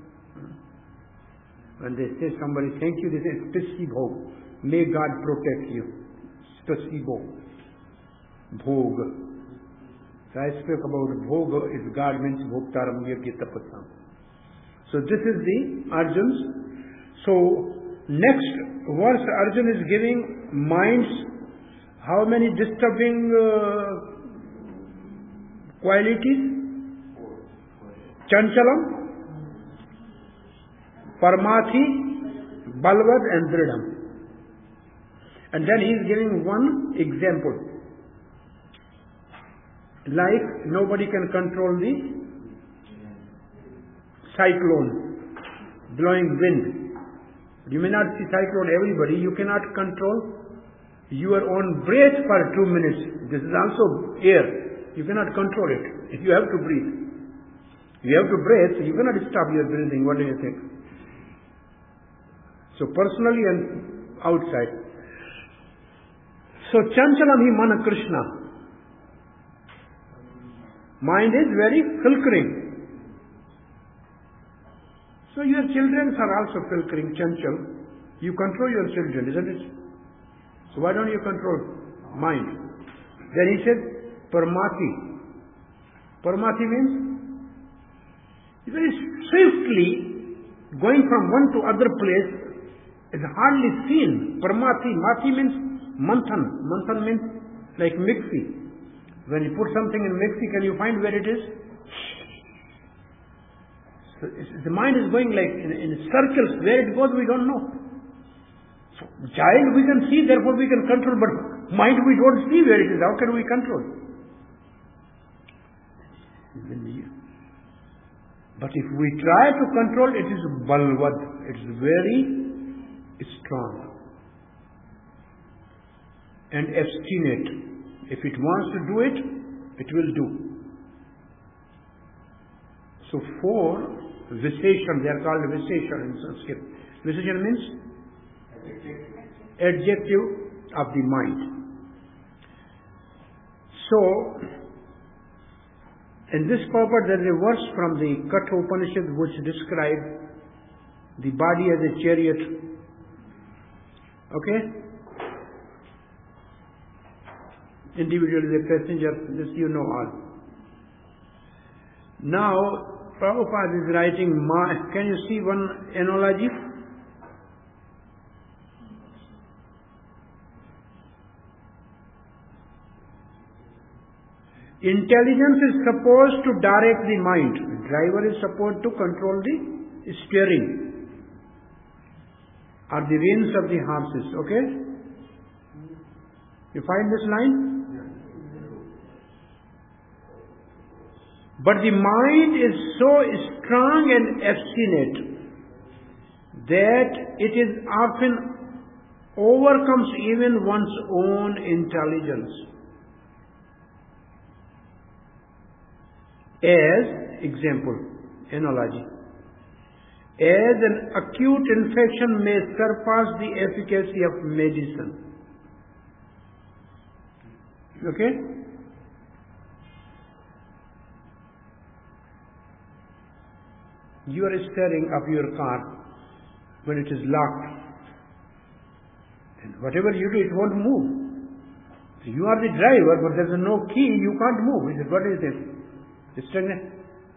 [SPEAKER 1] when they say somebody, thank you, they say, spasibo. May God protect you. Spasibo. Bhoga. So I spoke about bhoga, is God means bhoktaram yagya tapasam. So this is the Arjun's. So next verse Arjun is giving minds, how many disturbing uh, qualities? Chanchalam, Parmathi, Balvad and Dridham. And then he is giving one example. Like nobody can control the cyclone, blowing wind. You may not see cyclone everybody, you cannot control your own breath for two minutes. This is also air. You cannot control it. You have to breathe. You have to breathe, so you cannot stop your breathing. What do you think? So personally and outside. So Chanchalam hi mana Krishna. Mind is very filtering. So your children are also filtering, Chanchal. You control your children, isn't it? So why don't you control mind? Then he said, Parmati. Parmati means very swiftly going from one to other place is hardly seen. Parmati. Mati means manthan. Manthan means like mixie. When you put something in mixie, can you find where it is? So the mind is going like in, in circles. Where it goes, we don't know. So child we can see, therefore we can control, but mind we don't see where it is. How can we control? But if we try to control, it is balvad. It is very strong and obstinate. If it wants to do it, it will do. So four Visheshan, they are called Visheshan in Sanskrit. Visheshan means adjective of the mind. So, in this purport there is a verse from the Katha Upanishad which describes the body as a chariot. Okay? Individual is a passenger, this you know all. Now, Prabhupada is writing, Ma, can you see one analogy? Intelligence is supposed to direct the mind. The driver is supposed to control the steering or the reins of the horses. Okay? You find this line? But the mind is so strong and obstinate that it is often overcomes even one's own intelligence. As, example, analogy, as an acute infection may surpass the efficacy of medicine. Okay? You are steering of your car when it is locked. And whatever you do, it won't move. So you are the driver, but there is no key, you can't move. He said, what is this? The steering,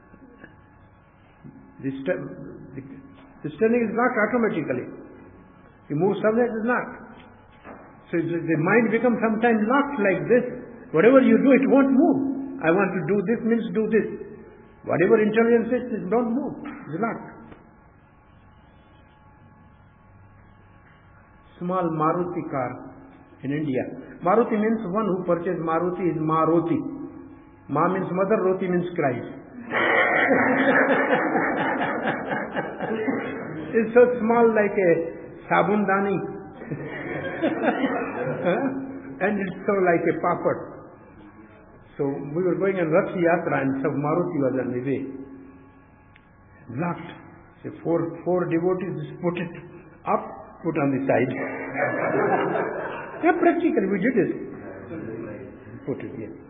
[SPEAKER 1] the, the, the steering is locked automatically. You move somewhere, it is locked. So the, the mind becomes sometimes locked like this. Whatever you do, it won't move. I want to do this means do this. Whatever intelligence is, it don't move. It's locked. Small Maruti car in India. Maruti means one who purchased Maruti is Maruti. Ma means mother, Roti means Christ. It's so small like a sabundani. And it's so like a papad. So we were going on Rath Yatra and some Maruti was on the way. Blocked. So four, four devotees put it up, put on the side. Yeah, practically we did it. Put it here.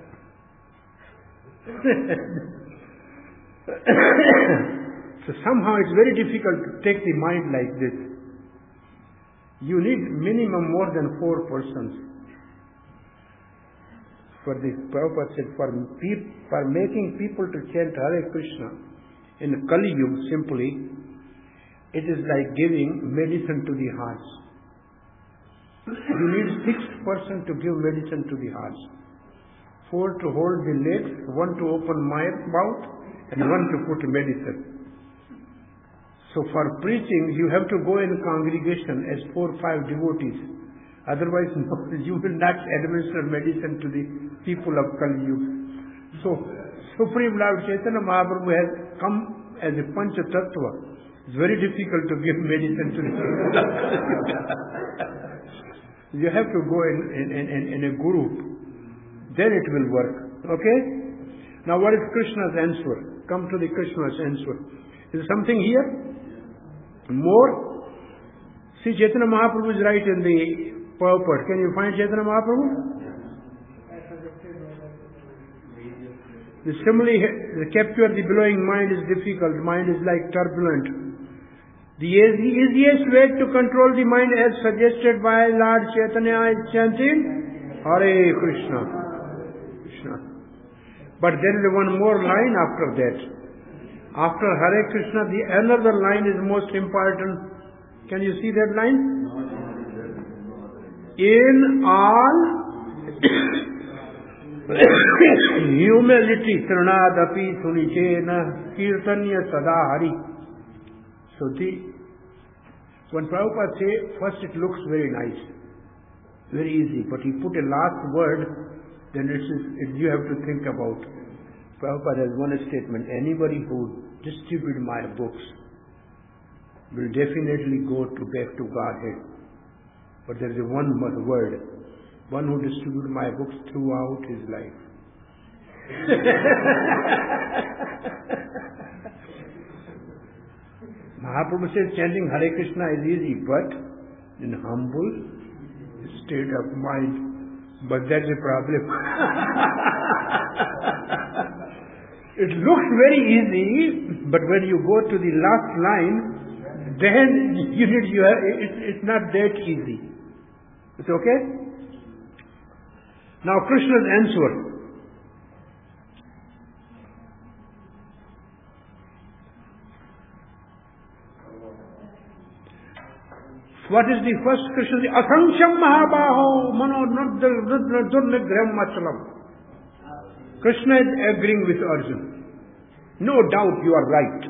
[SPEAKER 1] So somehow it's very difficult to take the mind like this. You need minimum more than four persons. For the Prabhupada said, for, pe- for making people to chant Hare Krishna in Kali Yuga simply, it is like giving medicine to the hearts. You need six persons to give medicine to the hearts. Four to hold the legs, one to open my mouth, and one to put medicine. So for preaching, you have to go in congregation as four or five devotees. Otherwise, no, you will not administer medicine to the people of Kali Yuga. So, Supreme Lord Chaitanya Mahaprabhu has come as a Pancha Tattva. It's very difficult to give medicine to the people. You have to go in, in, in, in a group. Then it will work. Okay? Now what is Krishna's answer? Come to the Krishna's answer. Is there something here? More? See, Chaitanya Mahaprabhu is right in the purport. Can you find Chaitanya Mahaprabhu? The simile, the capture the blowing mind is difficult. Mind is like turbulent. The easiest way to control the mind as suggested by Lord Chaitanya is chanting Hare Krishna. Krishna. But there is one more line after that. After Hare Krishna, the another line is most important. Can you see that line? In all humility, Trinadapi Sunichena Kirtanya Sada Hari. So the, when Prabhupada say, first it looks very nice, very easy, but he put a last word, then it is, it, you have to think about. Prabhupada has one statement, anybody who distributes my books will definitely go to back to Godhead. But there is a one word, one who distributes my books throughout his life. Mahaprabhu says chanting Hare Krishna is easy, but in humble state of mind. But that's a problem. It looks very easy, but when you go to the last line, then you need, you have, it's, it's not that easy. It's okay? Now Krishna's answer. What is the first Krishna? Asankham Mahabaho Mano Durnigram Machalam. Krishna is agreeing with Arjuna. No doubt you are right.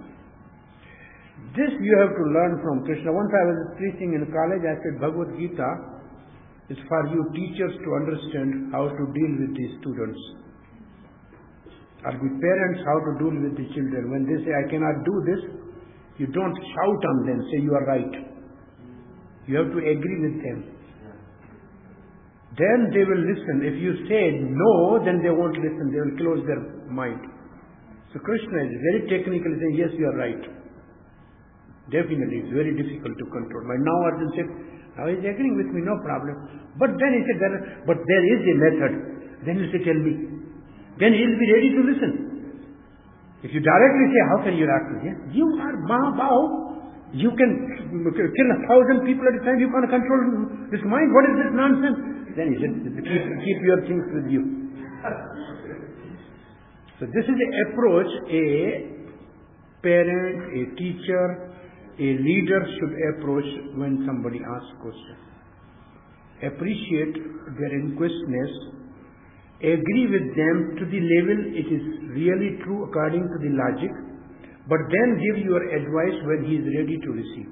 [SPEAKER 1] This you have to learn from Krishna. Once I was preaching in college, I said Bhagavad Gita is for you teachers to understand how to deal with the students. Or the parents how to deal with the children. When they say, I cannot do this, you don't shout on them, say you are right. You have to agree with them. Then they will listen. If you say no, then they won't listen. They will close their mind. So Krishna is very technically saying, yes, you are right. Definitely, it's very difficult to control. But now Arjuna said, now he is agreeing with me, no problem. But then he said, there, but there is a method. Then you say, tell me. Then he will be ready to listen. If you directly say, how can you act with him? You are Mahabao. You can kill a thousand people at a time. You can't control this mind. What is this nonsense? Then he said, keep, keep your things with you. So this is the approach a parent, a teacher, a leader should approach when somebody asks questions. Appreciate their inquisitiveness, agree with them to the level it is really true according to the logic, but then give your advice when he is ready to receive.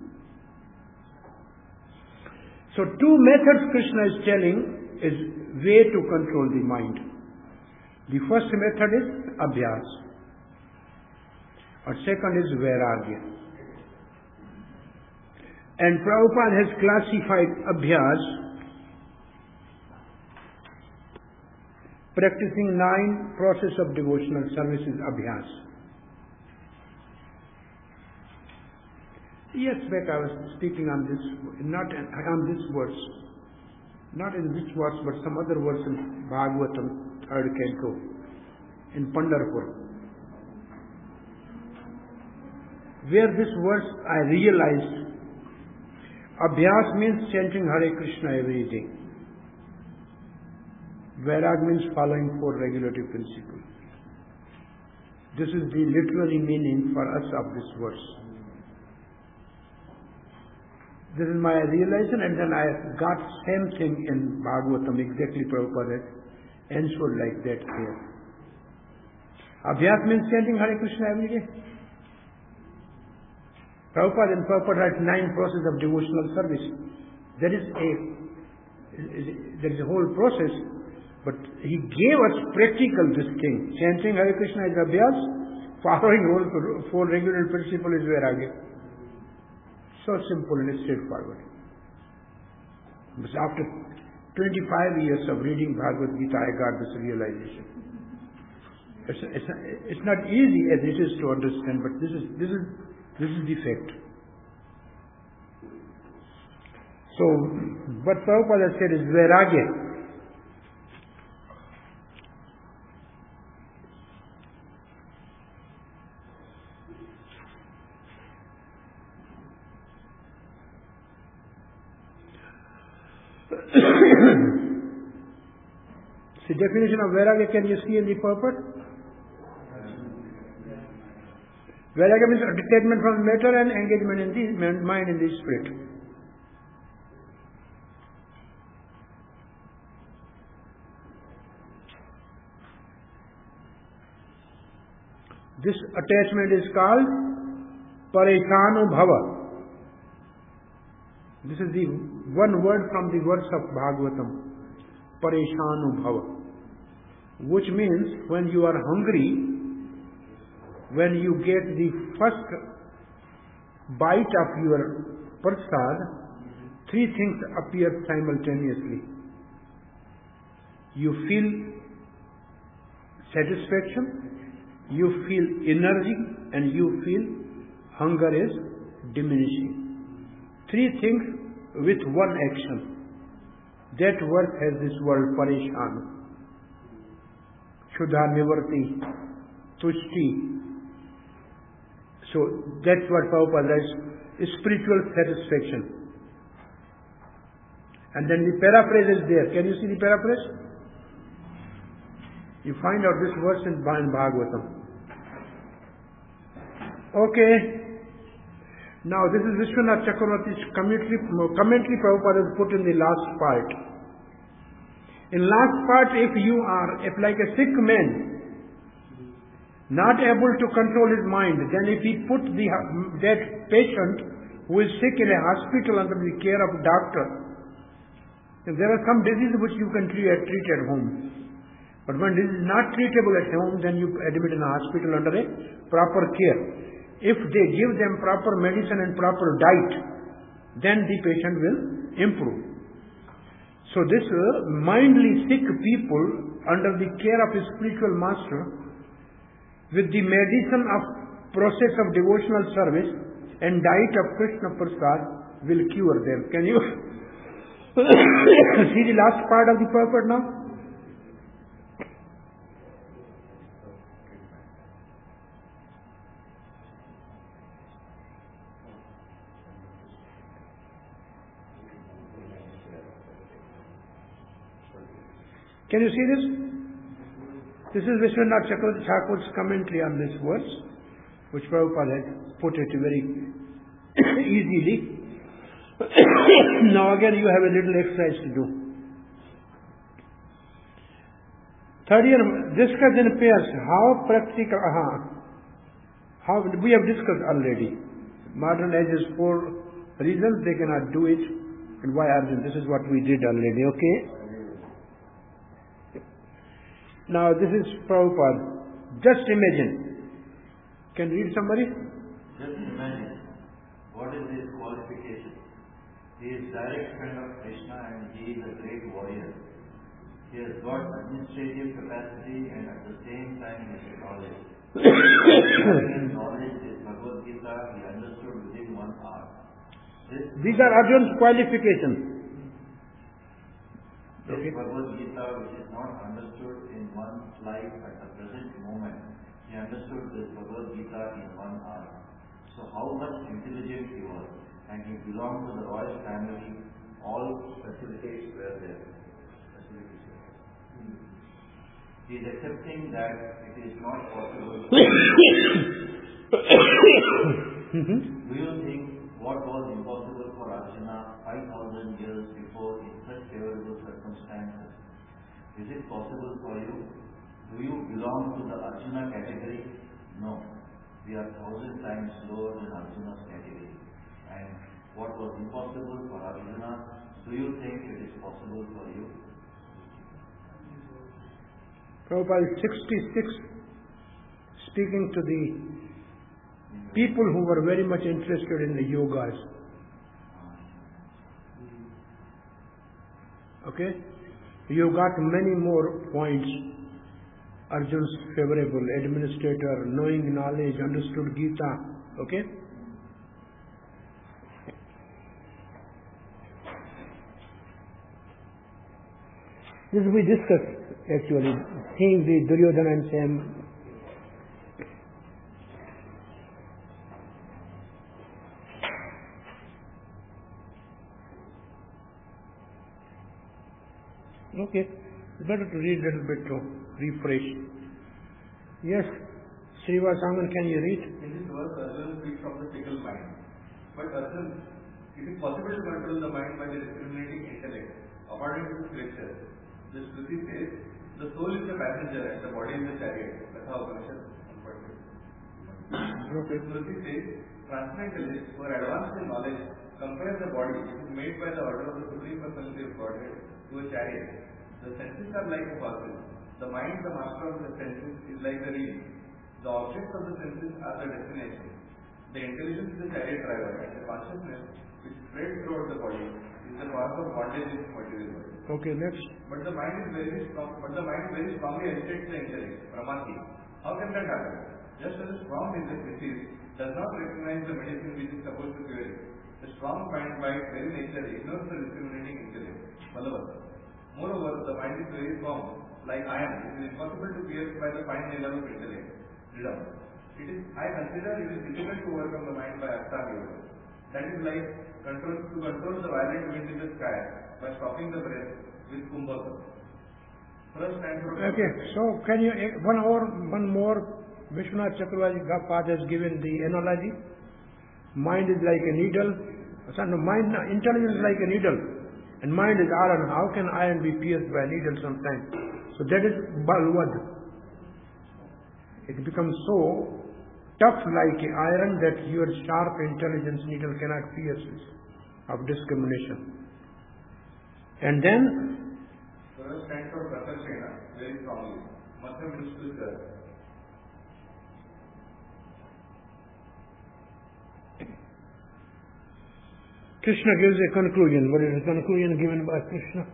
[SPEAKER 1] So two methods Krishna is telling is way to control the mind. The first method is abhyas, or second is vairagya. And Prabhupada has classified Abhyas, practicing nine process of devotional services, Abhyas. Yes, back I was speaking on this, not on this verse, not in this verse, but some other verse in Bhagavatam, third canto, in Pandharpur, where this verse I realized, Abhyas means chanting Hare Krishna every day. Vairag means following four regulative principles. This is the literary meaning for us of this verse. This is my realization, and then I got same thing in Bhagavatam, exactly Prabhupada answered like that here. Abhyas means chanting Hare Krishna every day. Prabhupada and Prabhupada writes nine processes of devotional service. There is a there is a whole process, but he gave us practical this thing. Chanting Hare Krishna is Abhyas, following all four regular principles is Vairagya. So simple and straightforward. But after twenty-five years of reading Bhagavad Gita, I got this realization. It's, it's, it's not easy as it is to understand, but this is this is this is the fact. So, what Prabhupada said is Vairagya. The definition of Vairagya, can you see in the purport? Vairagya means a detachment from matter and engagement in the mind and the spirit. This attachment is called Pareshanubhava. This is the one word from the verse of Bhagavatam, Pareshanubhava, which means when you are hungry, when you get the first bite of your prasad, three things appear simultaneously. You feel satisfaction, you feel energy, and you feel hunger is diminishing. Three things with one action. That verse has this word Pareshan. Shuddha Nivarti, Tushti. So that's what Prabhupada writes, spiritual satisfaction. And then the paraphrase is there. Can you see the paraphrase? You find out this verse in Bhagavatam. Okay. Now this is Vishwanath Chakravarti's commentary, commentary Prabhupada has put in the last part. In last part, if you are, if like a sick man, not able to control his mind, then if he put the, that patient who is sick in a hospital under the care of a doctor, if there are some diseases which you can treat, treat at home. But when this is not treatable at home, then you admit in a hospital under a proper care. If they give them proper medicine and proper diet, then the patient will improve. So this uh, mindly sick people under the care of a spiritual master, with the medicine of process of devotional service and diet of Krishna Prasad, will cure them. Can you see the last part of the purport now? Can you see this? This is Vishwanath Chakravarti Thakur's commentary on this verse, which Prabhupada has put it very easily. Now again you have a little exercise to do. Third year, discuss in pairs how practical, aha, how we have discussed already. Modern age is four reasons they cannot do it, and why are they? This is what we did already, okay? Now this is Prabhupada. Just imagine. Can you read somebody?
[SPEAKER 5] Just imagine. What is this qualification? He is direct friend of Krishna and he is a great warrior. He has got administrative capacity and at the same time he is knowledge. His knowledge is Bhagavad Gita, he understood within one hour. This
[SPEAKER 1] These are Arjun's qualifications.
[SPEAKER 5] This Bhagavad Gita, which is not understood in one's life at the present moment, he understood this Bhagavad Gita in one hour. So how much intelligent he was, and he belonged to the royal family, all facilities were there. Facilities were there. He is accepting that it is not possible. Do you think what was impossible for Arjuna five thousand years before in such favorable circumstances? Is it possible for you? Do you belong to the Arjuna category? No. We are thousand times lower than Arjuna's category. And what was impossible for Arjuna, do you think it is possible for you?
[SPEAKER 1] Prabhupada is sixty-six, speaking to the people who were very much interested in the yogas. Okay? You got many more points. Arjun's favorable, administrator, knowing knowledge, understood Gita. Okay? This we discussed actually, seeing the Duryodhana and Sam. Okay, it's better to read a little bit to refresh. Yes, Srivasangan, can you read?
[SPEAKER 3] In this verse, Arjuna speaks of the fickle mind. But Arjuna, it is possible to control the mind by the discriminating intellect. According to the scripture, the Shruti says, the soul is the passenger and the body is the chariot. That's how Upanishad unfortunately.
[SPEAKER 1] Okay.
[SPEAKER 3] The Shruti says, transcendentalists who are advanced in knowledge compare the body, which is made by the order of the Supreme Personality of Godhead, to a chariot. The senses are like a horses. The mind, the master of the senses, is like the reed. The objects of the senses are the destination. The intelligence is the chariot driver, and the consciousness, which spreads throughout the body, is the cause of bondage in the material body.
[SPEAKER 1] Okay, next.
[SPEAKER 3] But the mind is very strong. But the mind very strongly agitates the intellect. Pramati. How can that happen? Just as a strong disease does not recognize the medicine which is supposed to cure it. The strong mind by its very nature ignores the discriminating intellect. Balavat. Moreover, the mind is very firm, like iron. It is impossible to pierce by the fine nail of intellect. Freedom. It is. I consider it is difficult to overcome the mind by Ashtanga Yoga. That is like control, to control the violent wind in the sky by stopping the breath with kumbhaka. First and
[SPEAKER 1] Okay, so can you, one more, one more, Vishwanath Chakravarti Gopad has given the analogy. Mind is like a needle. So no, mind, intelligence is like a needle. And mind is iron. How can iron be pierced by a needle sometimes? So that is balwad. It becomes so tough like iron that your sharp intelligence needle cannot pierce it of discrimination. And then
[SPEAKER 3] First stands for Prakarshena, very strongly. Madhyam Dustusar.
[SPEAKER 1] Krishna gives a conclusion. What is the conclusion given by Krishna?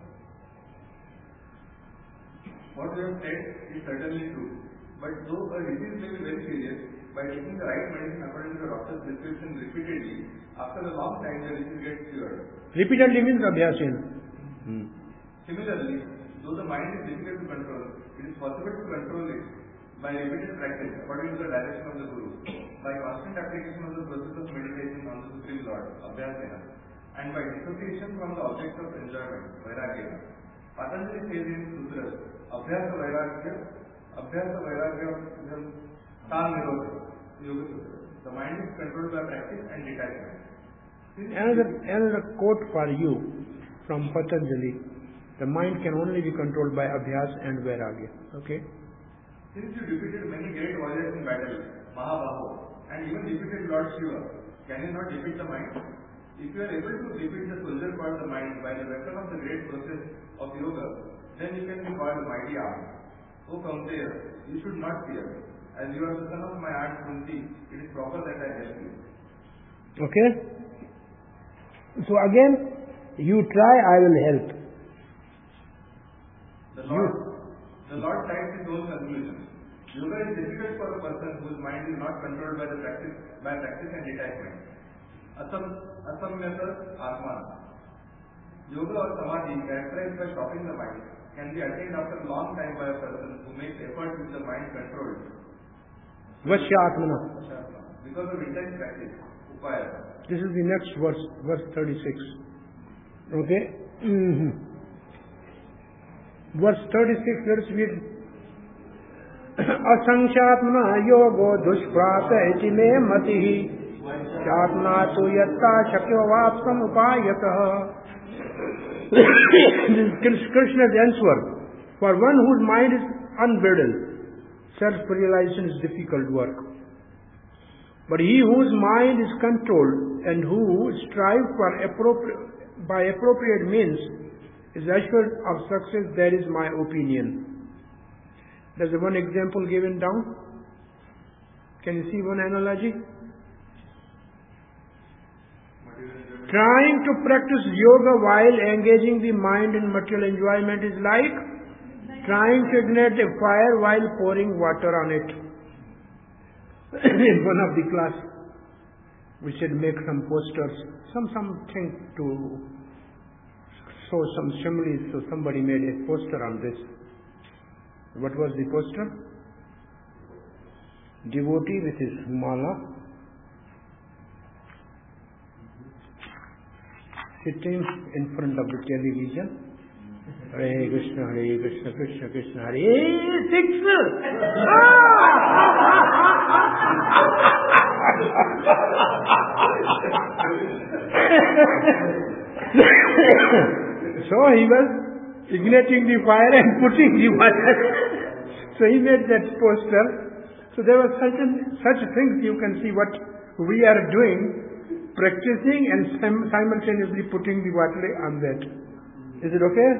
[SPEAKER 3] What you have said is certainly true. But though a disease may be very serious, by taking the right medicine according to the doctor's prescription repeatedly, after a long time the disease gets cured.
[SPEAKER 1] Repeatedly means abhyasena. Hmm.
[SPEAKER 3] Similarly, though the mind is difficult to control, it is possible to control it by repeated practice according to the direction of the Guru, by constant application of the process of meditation on the Supreme Lord, Abhyasena, and by dissociation from the object of enjoyment, Vairagya. Patanjali says in Sutras, Abhyasa Vairagya, Abhyasa Vairagya Tan Nirodha, Yoga Sutra. The mind is controlled by practice and detachment. Since
[SPEAKER 1] Another, another quote for you from Patanjali. The mind can only be controlled by abhyas and vairagya. Okay?
[SPEAKER 3] Since you defeated many great warriors in battle, Mahabaho, and even defeated Lord Shiva, can you not defeat the mind? If you are able to defeat the soldier called the mind by the weapon of the great process of yoga, then you can be called mighty arm. O Kaunteya, you should not fear. As you are the son of my aunt Kunti, it is proper that I help you.
[SPEAKER 1] Okay? So again, You try, I will help.
[SPEAKER 3] The Lord, the Lord cites his own conclusions. Yoga is difficult for a person whose mind is not controlled by the practice, by practice and detachment. Asam, asamyata atman. Yoga or samadhi, characterized by stopping the mind, can be attained after a long time by a person who makes effort with the mind controlled.
[SPEAKER 1] Vashyatmana.
[SPEAKER 3] Because of intense practice. Upaya.
[SPEAKER 1] This is the next verse, verse thirty-six. Okay? Mm-hmm. Verse thirty-six, let us read. Asangshatmana yogo dushprata iti me matihi chatna tu yatta shakyo vapsam upayatah. This is Krishna's answer. For one whose mind is unburdened, self-realization is difficult work. But he whose mind is controlled and who strives for appropriate, by appropriate means is assured of success. That is my opinion. There's one example given down. Can you see one analogy? Trying to practice yoga while engaging the mind in material enjoyment is like trying to ignite a fire while pouring water on it. In one of the class, we should make some posters, some something to show some similes. So somebody made a poster on this. What was the poster? Devotee with his mala, sitting in front of the television. Hare Krishna, Hare Krishna, Krishna Krishna, Hare Six. So he was igniting the fire and putting the water. So he made that poster. So there were certain such things you can see what we are doing, practicing and sim- simultaneously putting the water on that. Is it okay?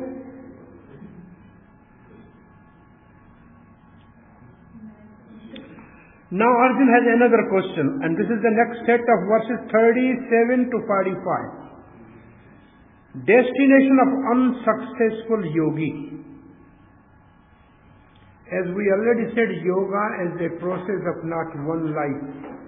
[SPEAKER 1] Now Arjun has another question, and this is the next set of verses thirty-seven to forty-five. Destination of unsuccessful yogi. As we already said, yoga is a process of not one life.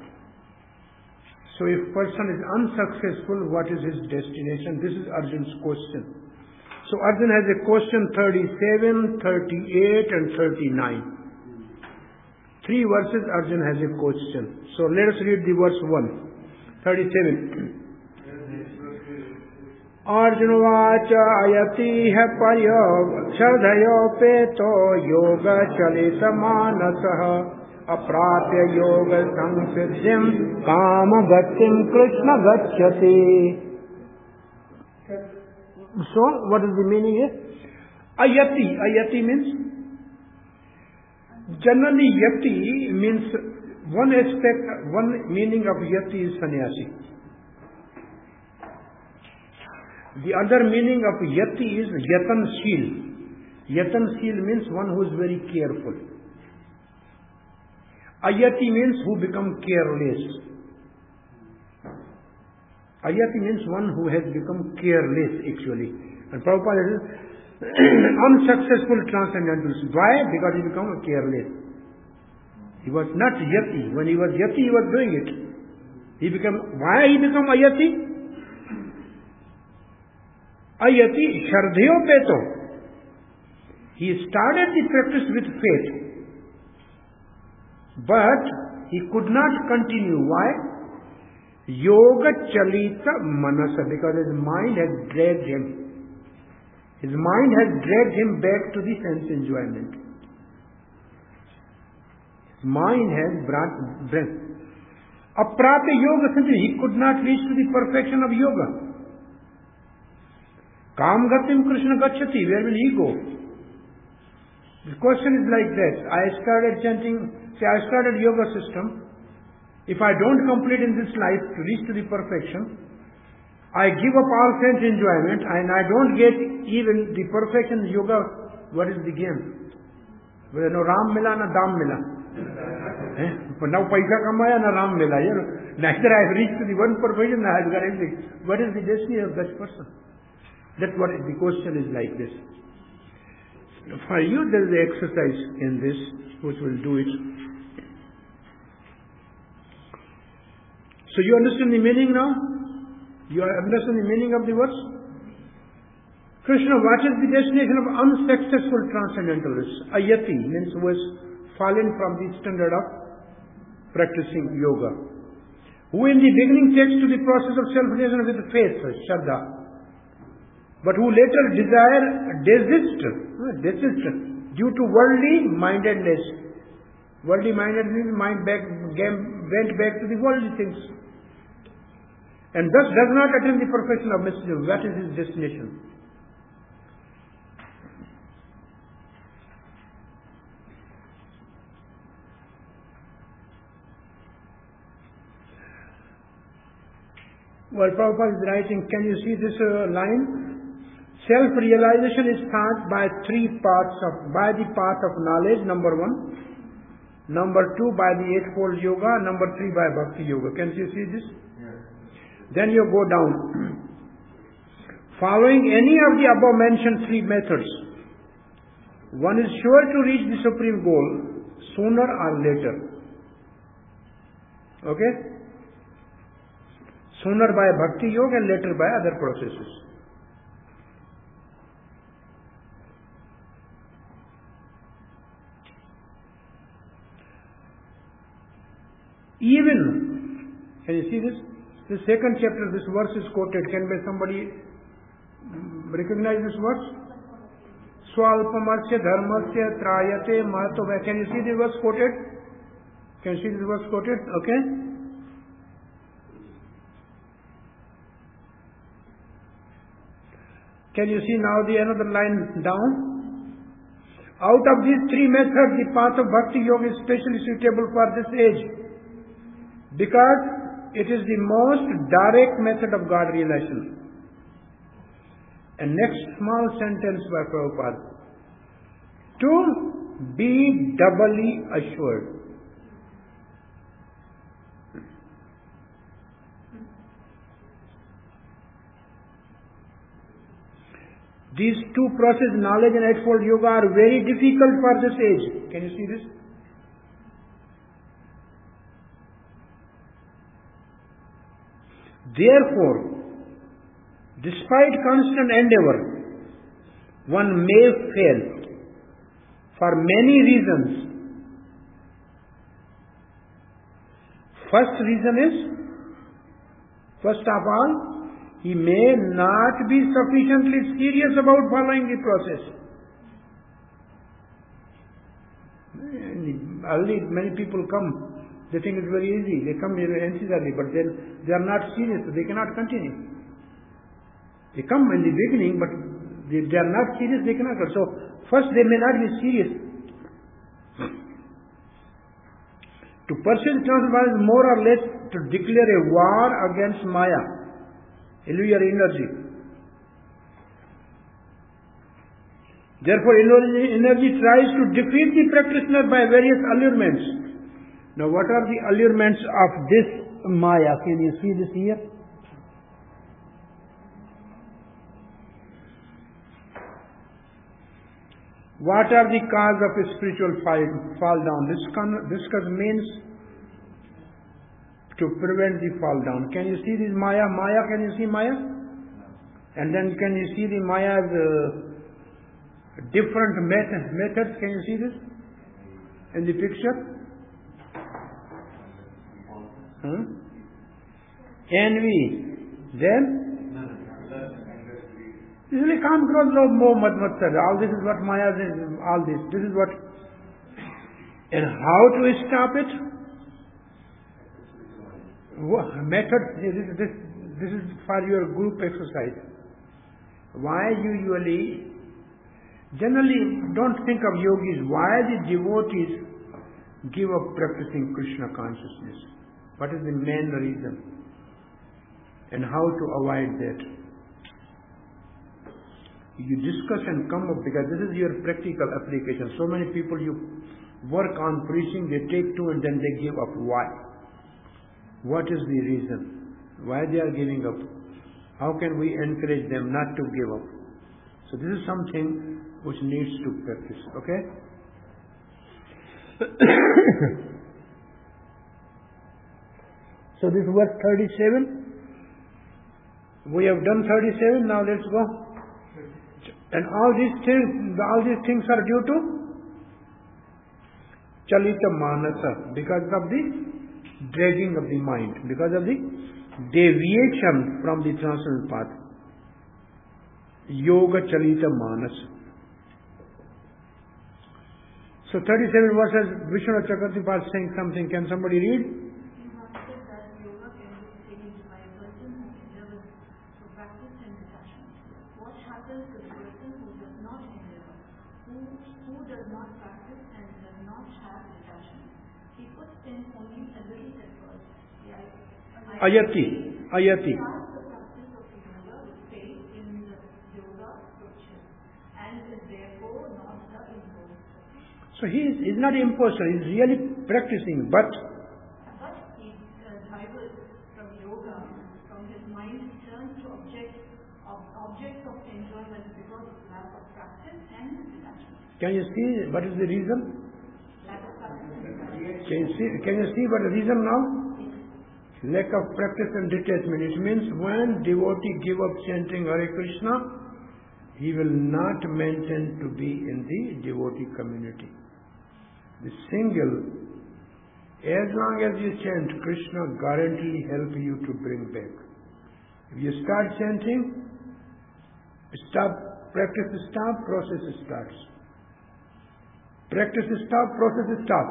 [SPEAKER 1] So if person is unsuccessful, what is his destination? This is Arjun's question. So Arjun has a question thirty-seven, thirty-eight and thirty-nine. Three verses Arjun has a question. So let us read the verse one. thirty-seven. Arjunavacha ayatiha pariyog shadhayopeto yoga chalita manasaha aprapya yoga samsiddhim kama bhaktim krishna gacchati. So, what is the meaning here? Ayati. Ayati means, generally yati means, one aspect, one meaning of yati is sannyasi. The other meaning of yati is yatanshil. Yatanshil means one who is very careful. Ayati means who become careless. Ayati means one who has become careless actually. And Prabhupada says, unsuccessful transcendentalist. Why? Because he became careless. He was not yati. When he was yati, he was doing it. He became, why he became ayati? Ayati shardhayopeto. He started the practice with faith. But he could not continue. Why? Yoga chalita manasa. Because his mind has dragged him. His mind has dragged him back to the sense enjoyment. His mind has brought breath. Aprapya yoga, simply he could not reach to the perfection of yoga. Kam gatim Krishna gacchati, where will he go? The question is like that. I started chanting, say I started yoga system. If I don't complete in this life to reach to the perfection, I give up all sense enjoyment and I don't get even the perfection yoga. What is the game? Well, no Ram mila, na Dam mila. eh? But now paisa kamaya, na Ram mila. You know, neither I have reached to the one perfection, I have got everything. What is the destiny of that person? That's what the question is like this. For you, there is an exercise in this, which will do it. So you understand the meaning now? You understand the meaning of the words? Krishna, what is the destination of unsuccessful transcendentalists? Ayati means who has fallen from the standard of practicing yoga. Who in the beginning takes to the process of self-realization with faith, Shraddha, but who later desire, desist, desist due to worldly mindedness. Worldly mindedness, mind back, went back to the worldly things. And thus does not attain the perfection of messenger. What is his destination? Well, Prabhupada is writing, can you see this uh, line? Self-realization is taught by three parts of, by the path of knowledge, number one. Number two, by the Eightfold Yoga. Number three, by Bhakti Yoga. Can you see this?
[SPEAKER 5] Yes.
[SPEAKER 1] Then you go down. Following any of the above mentioned three methods, one is sure to reach the supreme goal sooner or later. Okay? Sooner by Bhakti Yoga and later by other processes. Even, can you see this? The second chapter, this verse is quoted. Can somebody recognize this verse? Swalpamasya dharmasya trayate mahatva. Can you see the verse quoted? Can you see the verse quoted? Okay. Can you see now the another line down? Out of these three methods, the path of Bhakti Yoga is specially suitable for this age, because it is the most direct method of God realization. And next small sentence by Prabhupada. To be doubly assured. These two processes, knowledge and Eightfold Yoga, are very difficult for this age. Can you see this? Therefore, despite constant endeavor, one may fail for many reasons. First reason is, first of all, he may not be sufficiently serious about following the process. Early, many people come, they think it's very easy. They come enthusiastically, but then they are not serious, so they cannot continue. They come in the beginning, but they, they are not serious, they cannot. So, first they may not be serious. To pursue the transcendental is more or less to declare a war against Maya, illusory energy. Therefore, energy tries to defeat the practitioner by various allurements. Now, what are the allurements of this Maya? Can you see this here? What are the cause of a spiritual fall, fall down? This, this means to prevent the fall down. Can you see this Maya? Maya, can you see Maya? And then can you see the Maya's uh, different method, methods? Can you see this in the picture? Huh? Envy. Then? This is like Kam, Krodh, Lobh, Moh, Mad, Matsar. All this is what Maya is, all this. This is what. And how to stop it? Method, this, this, this is for your group exercise. Why usually, generally don't think of yogis, why the devotees give up practicing Krishna consciousness? What is the main reason? And how to avoid that? You discuss and come up, because this is your practical application. So many people you work on preaching, they take two and then they give up. Why? What is the reason? Why they are giving up? How can we encourage them not to give up? So this is something which needs to practice, okay? So this is verse thirty-seven. We have done thirty-seven, now let's go. And all these things, all these things are due to Chalita Manasa, because of the dragging of the mind, because of the deviation from the transcendental path. Yoga Chalita Manasa. So thirty-seven verses, Vishnu Chakravarti saying something. Can somebody read?
[SPEAKER 4] You have said that yoga can be changed by a person who endeavors to practice and detachment. What happens to the person who does not endeavor, who, who does not practice and does not have detachment? He puts in only a little effort. Yeah.
[SPEAKER 1] Ayati. Ayati.
[SPEAKER 4] Starts the practice of yoga with faith in the yoga scripture and is therefore not the imposed.
[SPEAKER 1] So he is he's not imposter, he is really practicing, but
[SPEAKER 4] But he uh, diverts from yoga, from his mind turns to objects of objects of enjoyment because of lack of practice and detachment.
[SPEAKER 1] can you see what is the reason?
[SPEAKER 4] Lack of practice and detachment.
[SPEAKER 1] Can you see, can you see what the reason now? Lack of practice and detachment. It means when devotee give up chanting Hare Krishna, he will not maintain to be in the devotee community. The single, as long as you chant, Krishna guarantee help you to bring back. If you start chanting, stop, practice stop, process starts. Practice stop, process stop.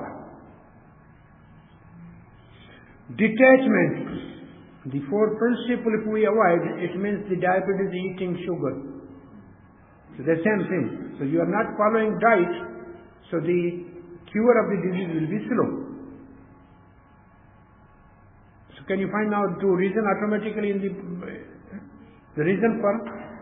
[SPEAKER 1] Detachment. The fourth principle, if we avoid, it means the diabetes eating sugar. So the same thing. So you are not following diet, so the cure of the disease will be slow. So can you find out two reason automatically in the the reason for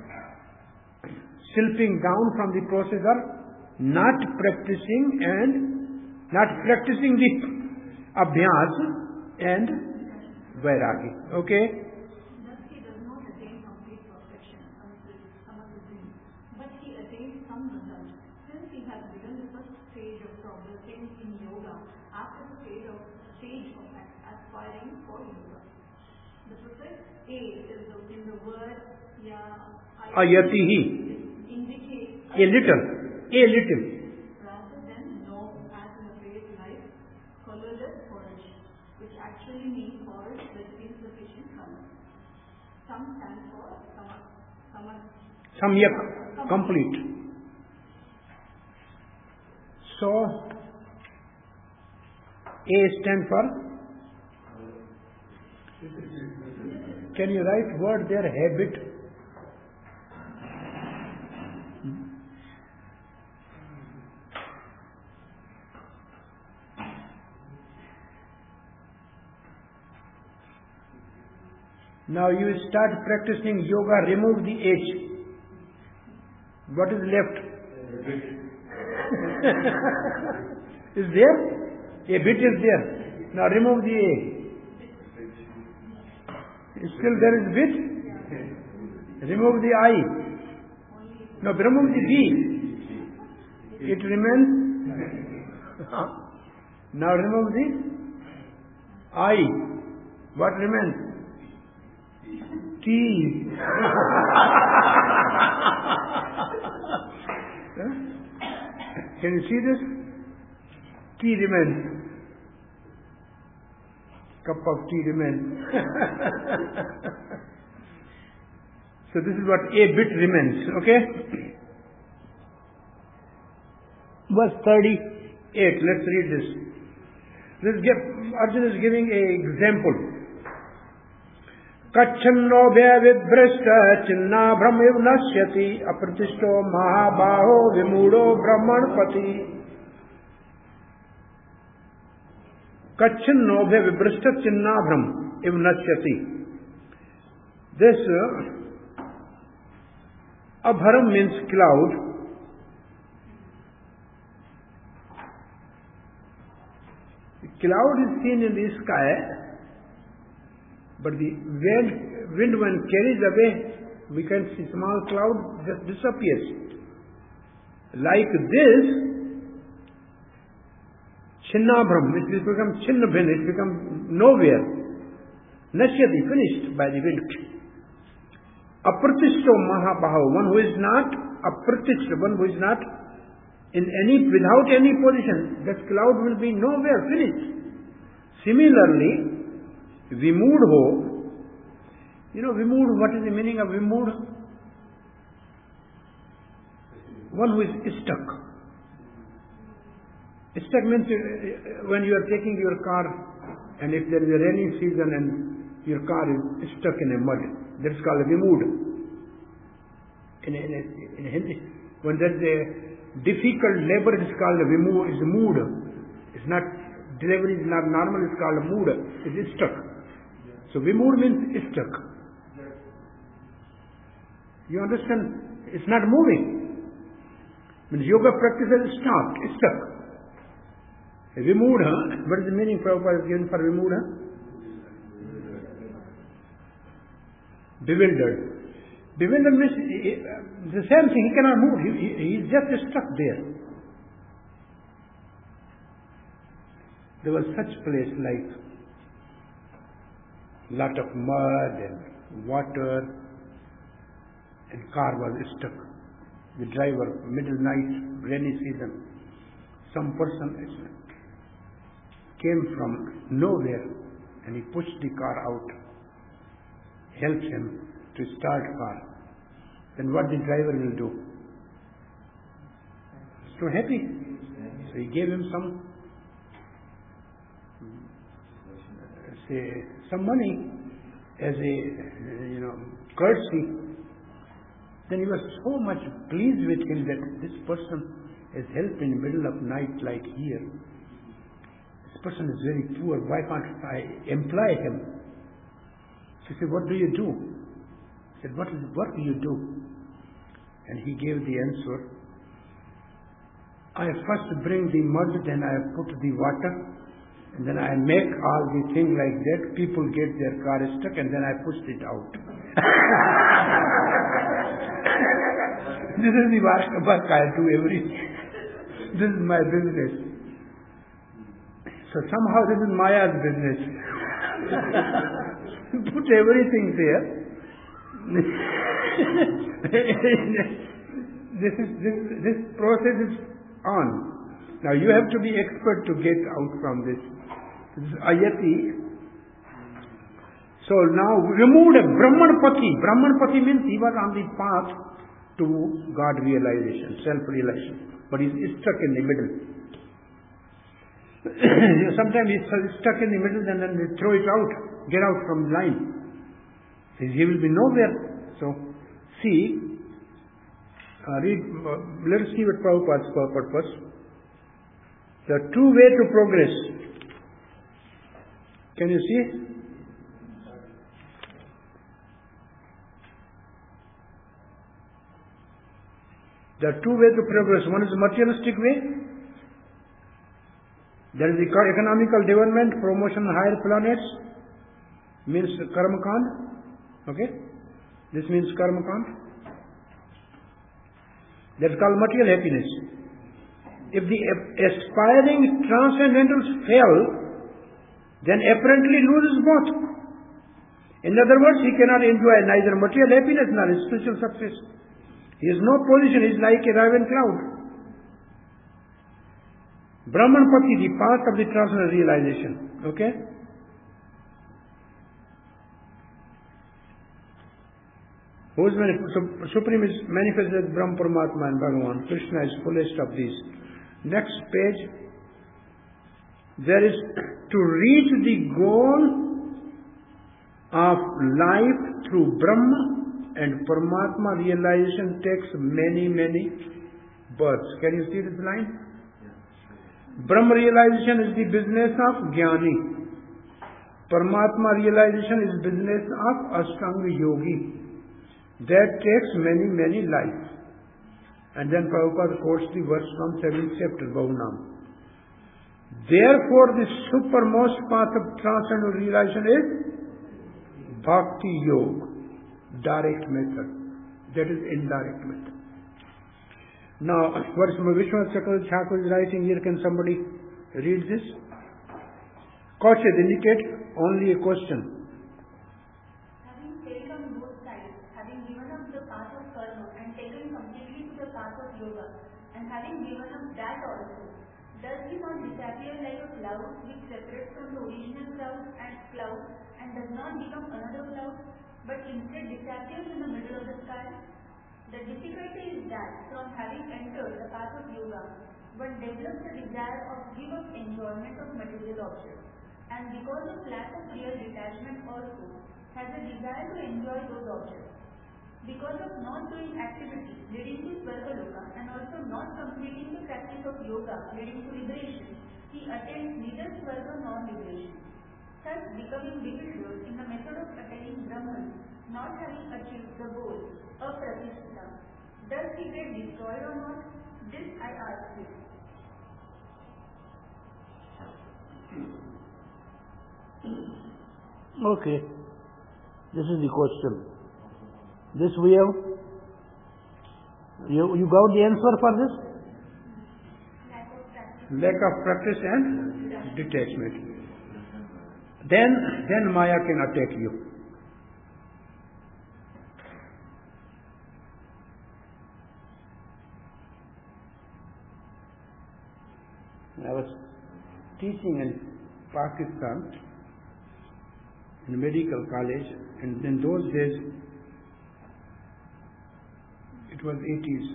[SPEAKER 1] slipping down from the process are not practicing and not practicing the abhyas and vairagi. Okay?
[SPEAKER 4] Thus he does not attain complete perfection samadhi, but he attains some result. Since he has begun the first stage of progressing in yoga, after the stage of stage of aspiring for yoga. The prefix A is the, in the word ya
[SPEAKER 1] Ayatihi.
[SPEAKER 4] indicates
[SPEAKER 1] A little. A little.
[SPEAKER 4] rather than no, as in the phrase like colorless porridge, which actually means porridge with insufficient color. Some stand for sama, sama,
[SPEAKER 1] Samyak. Complete. So, A stand for? Can you write word there, habit? Now you start practicing yoga, remove the H. What is left? Is there? A bit is there. Now remove the A. Still there is bit. Remove the I. Now remove the B. It remains. Now remove the I. What remains? T. Can you see this? Tea remains. Cup of tea remains. So this is what a bit remains. Okay? Verse thirty-eight. Let's read this. This give, Arjuna is giving a example. Kachanno vyavidbrishta chinnabhram iv nasyati apratishto mahabaho vimudo brahmanpati. Kachanno vyavidbrishta chinnabhram iv nasyati. This uh, abharam means cloud. The cloud is seen in the sky, but the when, wind when carries away, we can see small cloud just disappears. Like this, Chinnabhram, it will become Chinnabhin, it becomes nowhere. Nashyati, finished by the wind. Apratishto Mahabaho, one who is not apratishta, one who is not in any, without any position, that cloud will be nowhere, finished. Similarly, Vimudho, you know Vimudh, what is the meaning of Vimudh? One who is stuck. Stuck means uh, when you are taking your car and if there is a rainy season and your car is stuck in a mud, that is called a Vimudh. In, in, in Hindi, when there is a difficult labor, it is called a Vimudh, is a mood. It's not, delivery is not normal, it's called a mood. It is stuck. So Vimudh means stuck. You understand? It's not moving. Means yoga practice has stopped, it's stuck. Vimudha, what is the meaning Prabhupada has given for Vimudha? Bewildered. Bewildered means the same thing, he cannot move, he, he, he is just stuck there. There was such place like lot of mud and water and car was stuck. The driver, middle night, rainy season, some person came from nowhere and he pushed the car out, helped him to start car. Then what the driver will do? He's so happy. So he gave him some say some money as a you know courtesy. Then he was so much pleased with him that this person has helped in the middle of night like here. This person is very poor, why can't I employ him? So he said, what do you do? He said, what is the work you do? And he gave the answer, I first bring the mud, then I put the water, and then I make all the things like that. People get their car stuck, and then I push it out. This is the work, work I do every day. This is my business. So somehow this is Maya's business. Put everything there. this is this this process is on. Now you have to be expert to get out from this. This is ayati. So now removed a Brahmanpati. Brahmanpati means he was on the path to God realization, self-realization. But he's stuck in the middle. Sometimes he's stuck in the middle and then they throw it out, get out from the line. He will be nowhere. So, see, uh, read, uh, let us see what Prabhupada's purpose. There are two ways to progress. Can you see? There are two ways to progress. One is the materialistic way. There is the economical development, promotion on higher planets, means karma kand. Okay? This means karma kand. That's called material happiness. If the aspiring transcendentals fail, then apparently loses both. In other words, he cannot enjoy neither material happiness nor spiritual success. He has no position, he is like a raven cloud. Brahmanpati, the path of the transcendental realization. Okay? Who is Supreme is manifested as Brahma Paramatma and Bhagavan. Krishna is fullest of these. Next page. There is to reach the goal of life through Brahma and Paramatma realization takes many, many births. Can you see this line? Brahma realization is the business of Jnani. Paramatma realization is business of Ashtanga Yogi. That takes many, many lives. And then Prabhupada quotes the verse from seventh chapter, Bhavnam. Therefore, the supermost path of transcendental realization is Bhakti Yoga, direct method. That is indirect method. Now, what Vishwanath Chakravarti Thakur is writing here, can somebody read this? Kaushik indicate only a question.
[SPEAKER 4] Having failed on both sides, having given up the path of karma and taken completely to the path of yoga, and having given up that also, does he not disappear like a cloud which separates from the original cloud and cloud and does not become another cloud, but instead disappears in the middle of the sky? The difficulty is that from having entered the path of yoga, one develops a desire of give up enjoyment of material objects, and because of lack of real detachment also, has a desire to enjoy those objects. Because of not doing activity leading to Svargaloka and also not completing the practice of yoga leading to liberation, he attains neither Svarga nor liberation. Thus, becoming bewildered in the method of attaining Brahman, not having achieved the goal, Apratishtha, does he get destroyed or not? This I ask you.
[SPEAKER 1] Okay, this is the question. This we have. You, you got the answer for this?
[SPEAKER 4] Lack of practice.
[SPEAKER 1] Lack of practice and detachment. Then, then Maya can attack you. I was teaching in Pakistan, in a medical college, and in those days, it was eighties,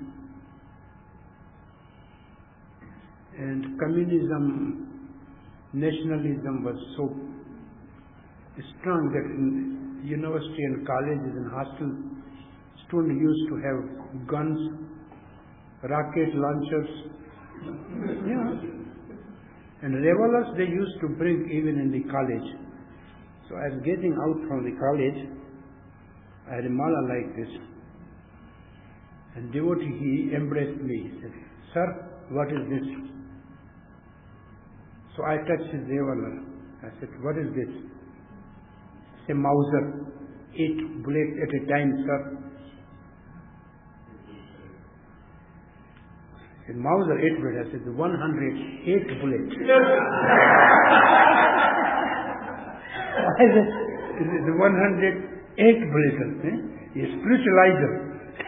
[SPEAKER 1] and communism, nationalism was so strong that in university and colleges and hostels, students used to have guns, rocket launchers, yeah. And revolvers they used to bring even in the college. So I was getting out from the college, I had a mala like this. And devotee, he embraced me. He said, "Sir, what is this?" So I touched his revolver. I said, "What is this?" It's a Mauser, eight bullets at a time, sir. He said, "Mauser, eight bullets." I said, one hundred eight bullets. I said, "The one hundred eight bullets, eh? A spiritualizer."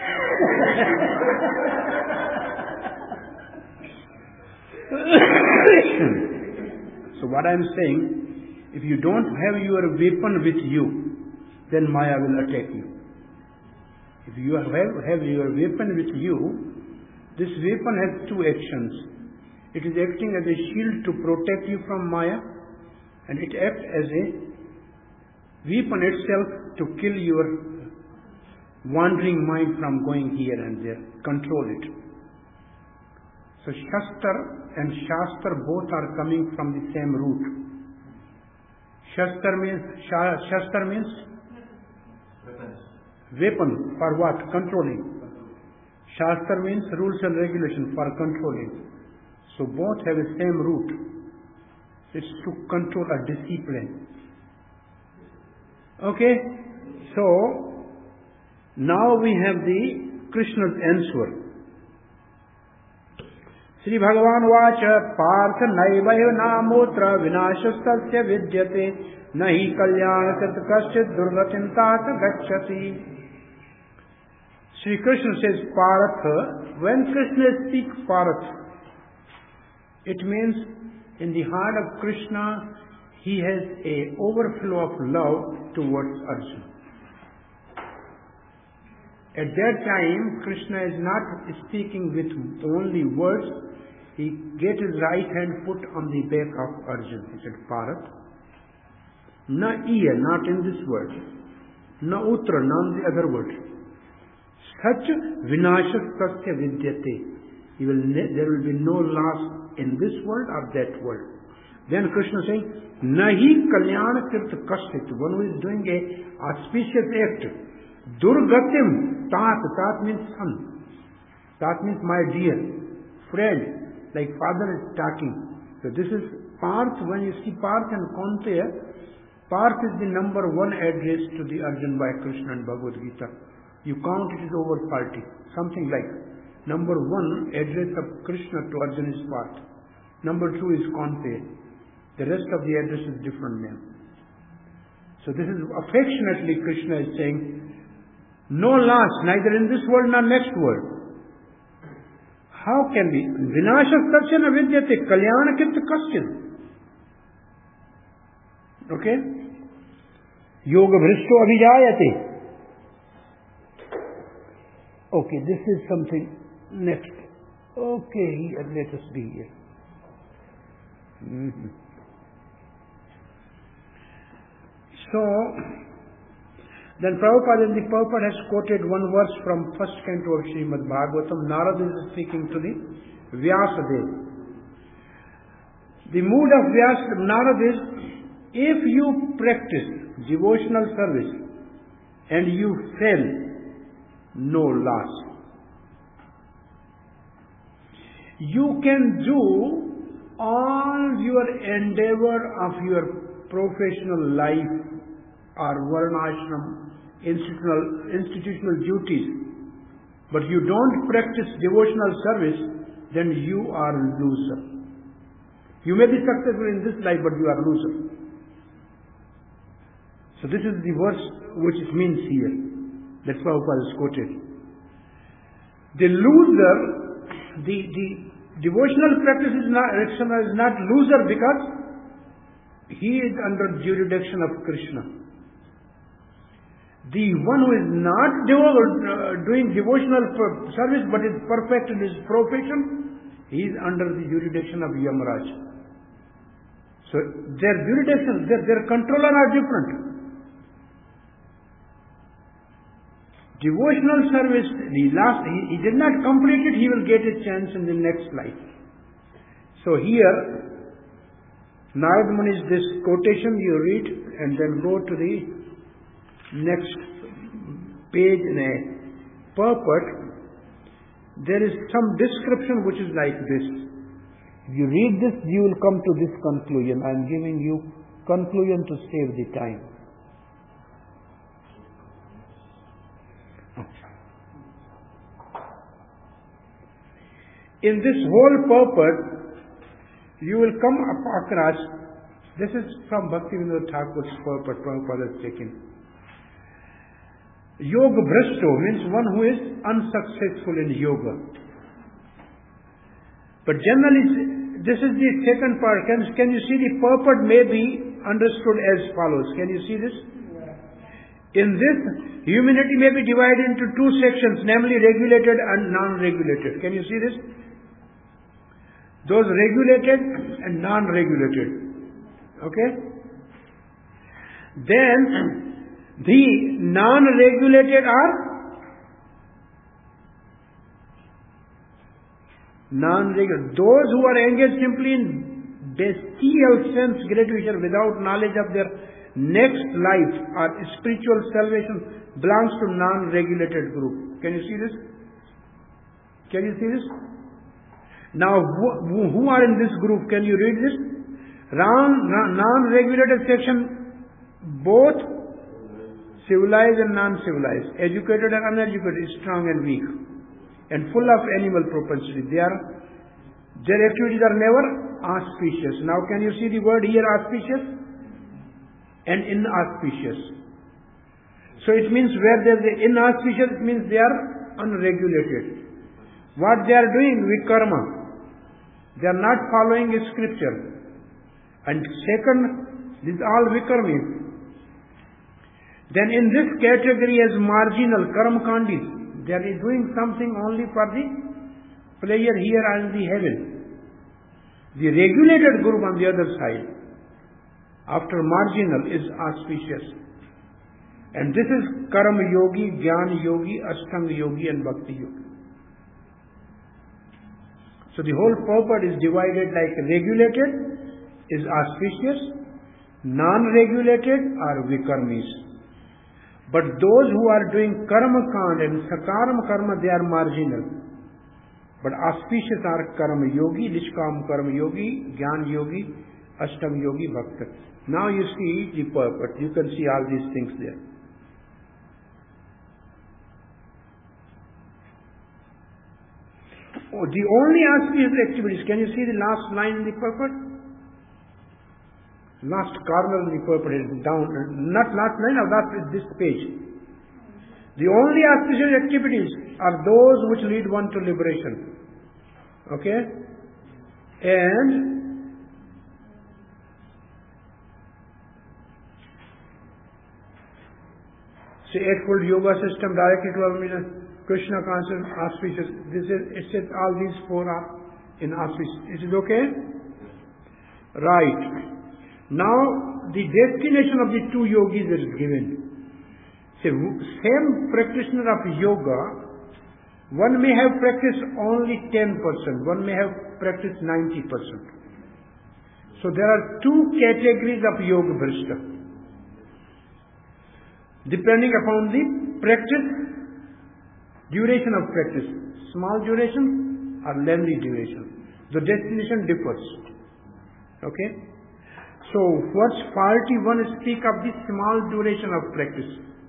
[SPEAKER 1] So what I am saying, if you don't have your weapon with you, then Maya will attack you. If you have, have your weapon with you, this weapon has two actions. It is acting as a shield to protect you from Maya, and it acts as a weapon itself to kill your wandering mind from going here and there, control it. So Shastra and Shastra both are coming from the same root. Shastra means, Shastra means
[SPEAKER 5] Weapons.
[SPEAKER 1] weapon for what? Controlling. Shastra means rules and regulations for controlling. So both have the same root. It's to control a discipline. Okay? So now we have the Krishna's answer. Sri Bhagavan Vacha Partha Naivaiva Namotra Vinashastasya Vidyate Nahi Kalyana Kat Kaschit Durgatintata Gacchati. Sri Krishna says Partha. When Krishna speaks Partha, it means in the heart of Krishna he has a overflow of love towards Arjuna. At that time, Krishna is not speaking with only words. He get his right hand put on the back of Arjuna. He said, Parat. Na iya, not in this word. Na utra, not in the other word. Such vinashastasya vidyate. He will ne- there will be no loss in this world or that world. Then Krishna is saying, Nahi kalyana tirtha kaschit. One who is doing a auspicious act. Durgatim, tat, tat means son. Tat means my dear friend, like father is talking. So this is Parth. When you see Parth and Kaunteya, Parth is the number one address to the Arjun by Krishna and Bhagavad Gita. You count it is over forty. Something like number one address of Krishna to Arjun is Parth. Number two is Kaunteya. The rest of the address is different name. So this is affectionately Krishna is saying, no loss, neither in this world nor next world. How can we? Vinasha sarchana vidyate kalyana kitta kasyan. Okay? Yoga bhrishto abhijayate. Okay, this is something next. Okay, let us be here. Mm-hmm. So, then Prabhupada in the purport has quoted one verse from first canto of Srimad Bhagavatam. Narada is speaking to the Vyasadeva. The mood of Vyasa, Narada is, if you practice devotional service and you fail, no loss. You can do all your endeavor of your professional life or varnashram, institutional, institutional duties, but you don't practice devotional service, then you are loser. You may be successful in this life, but you are loser. So this is the verse which it means here. That's why Prabhupada is quoted. The loser, the, the devotional practice is not, is not loser because he is under jurisdiction of Krishna. The one who is not devo uh, doing devotional service but is perfect in his profession, he is under the jurisdiction of Yamaraj. So their jurisdiction, their, their controller are different. Devotional service, the last, he, he did not complete it, he will get a chance in the next life. So here, Narad Muni's this quotation you read and then go to the next page in a purport. There is some description which is like this. If you read this, you will come to this conclusion. I am giving you conclusion to save the time. In this whole purport, you will come across, this is from Bhaktivinoda Thakur's purport, Prabhupada has taken. Yoga Bhrashto means one who is unsuccessful in yoga. But generally, this is the second part. Can, can you see the purport may be understood as follows? Can you see this? In this, humanity may be divided into two sections, namely regulated and non-regulated. Can you see this? Those regulated and non-regulated. Okay? Then, the non-regulated are non-regulated. Those who are engaged simply in bestial sense gratification without knowledge of their next life or spiritual salvation belongs to non-regulated group. Can you see this? Can you see this? Now, who, who are in this group? Can you read this? Non-regulated section, both civilized and non-civilized, educated and uneducated, strong and weak, and full of animal propensity. They are, their activities are never auspicious. Now, can you see the word here, auspicious and inauspicious? So it means where there is the inauspicious, it means they are unregulated. What they are doing with karma, they are not following scripture. And second, this is all vikarmis. Then in this category as marginal, karmakandis, they are doing something only for the pleasure here and the heaven. The regulated group on the other side, after marginal, is auspicious. And this is karma yogi, jnana yogi, ashtanga yogi and bhakti yogi. So the whole purport is divided like regulated is auspicious, non-regulated are vikarmis. But those who are doing karma kand and sakarma karma, they are marginal. But auspicious are karma yogi, nishkam karma yogi, jnana yogi, ashtanga yogi, bhakti. Now you see the purport. You can see all these things there. Oh, the only auspicious activities. Can you see the last line in the purport? Last corner in the purport is down. Not last line, or last this page. The only auspicious activities are those which lead one to liberation. Okay? And say eightfold yoga system directly to our Krishna conscious auspicious. This is it says all these four are in auspicious. Is it okay? Right. Now the destination of the two yogis is given. Say same practitioner of yoga, one may have practiced only ten percent, one may have practiced ninety percent. So there are two categories of yoga bhrishta, depending upon the practice, duration of practice, small duration or lengthy duration. The destination differs. Okay? So verse forty-one speak of the small duration of practice.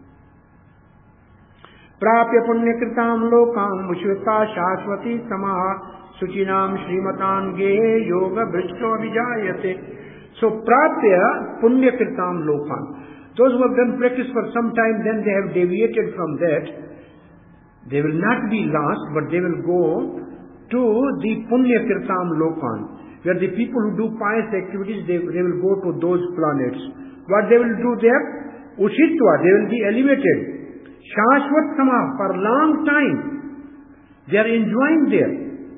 [SPEAKER 1] Prapya punyakritam lokam mushvita shashvati samaha suchinam shrimatam ge yoga bhrishto abhijayate. So prapya punyakritam lokam. Those who have done practice for some time, then they have deviated from that. They will not be lost, but they will go to the Punya Kirtam Lokan, where the people who do pious activities, they, they will go to those planets. What they will do there? Ushitva, they will be elevated. Shashvat Sama, for a long time. They are enjoying there.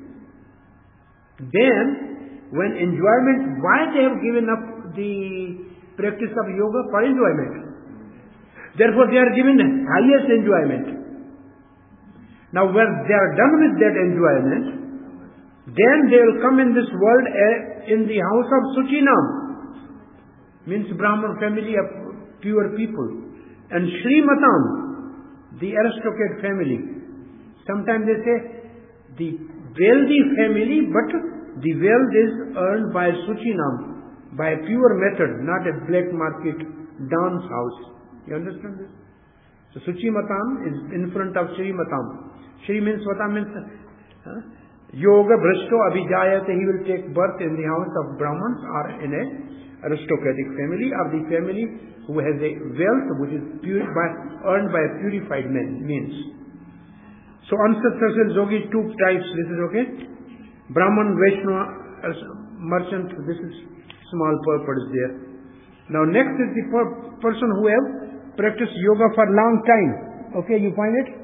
[SPEAKER 1] Then, when enjoyment, why they have given up the practice of yoga? For enjoyment. Therefore, they are given the highest enjoyment. Now, when they are done with that enjoyment, then they will come in this world uh, in the house of Suchinam, means Brahman family of pure people, and Shrimatam, the aristocrat family. Sometimes they say the wealthy family, but the wealth is earned by Suchinam, by a pure method, not a black market Don's house. You understand this? So Suchimatam is in front of Shrimatam. Shri means Svata means uh, Yoga Bhrishto Abhijayate. He will take birth in the house of Brahmans or in a aristocratic family, or the family who has a wealth which is pure by, earned by a purified man, means. So ancestral yogi two types. This is okay. Brahman, Vaishnava, merchant. This is small purport is there. Now next is the per person who have practiced yoga for long time. Okay, you find it?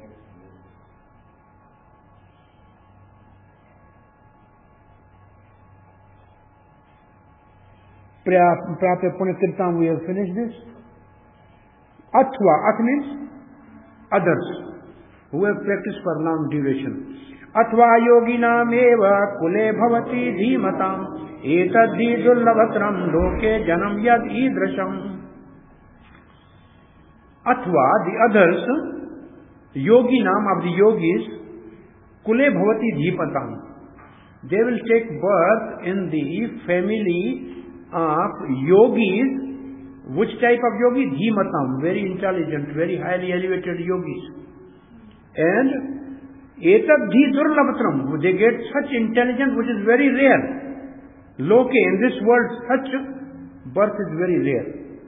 [SPEAKER 1] Prapya Punyakirtam, we have finished this. Athva, Ath means others who have practiced for long duration. Athva yoginam eva kule bhavati dhimatam etadhi dullabhatram loke janam yad idrasham. Athva, the others, yoginam of the yogis, kule bhavati dhimatam. They will take birth in the family of yogis. Which type of yogi? Dhimatam, very intelligent, very highly elevated yogis. And etad dhi durlabhatram, they get such intelligence which is very rare. Loke, in this world, such birth is very rare.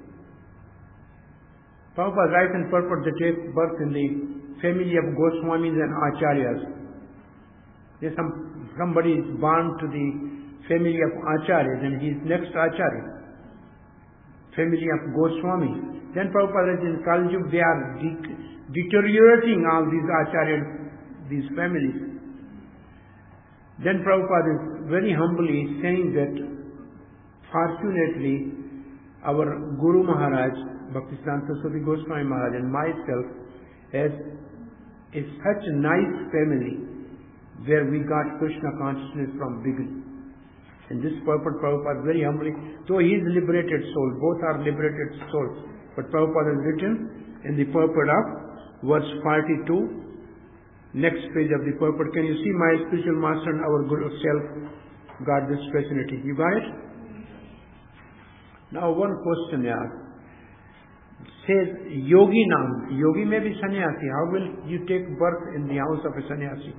[SPEAKER 1] Prabhupada writes in purport they take birth in the family of Goswamis and Acharyas. There's some, somebody is born to the family of Acharyas and he is next Acharya. Family of Goswami. Then Prabhupada says in Kali Yuga they are de deteriorating all these Acharyas, these families. Then Prabhupada is very humbly saying that fortunately our Guru Maharaj, Bhaktisiddhanta Saraswati Goswami Maharaj and myself has is such a nice family where we got Krishna consciousness from beginning. In this purport, Prabhupada very humbly, though he is liberated soul, both are liberated souls, but Prabhupada has written in the purport of verse forty-two, next page of the purport. Can you see my spiritual master and our Guru self got this facility? You got it? Now one question yaar. Says yogi naam. Yogi may be sannyasi. How will you take birth in the house of a sannyasi?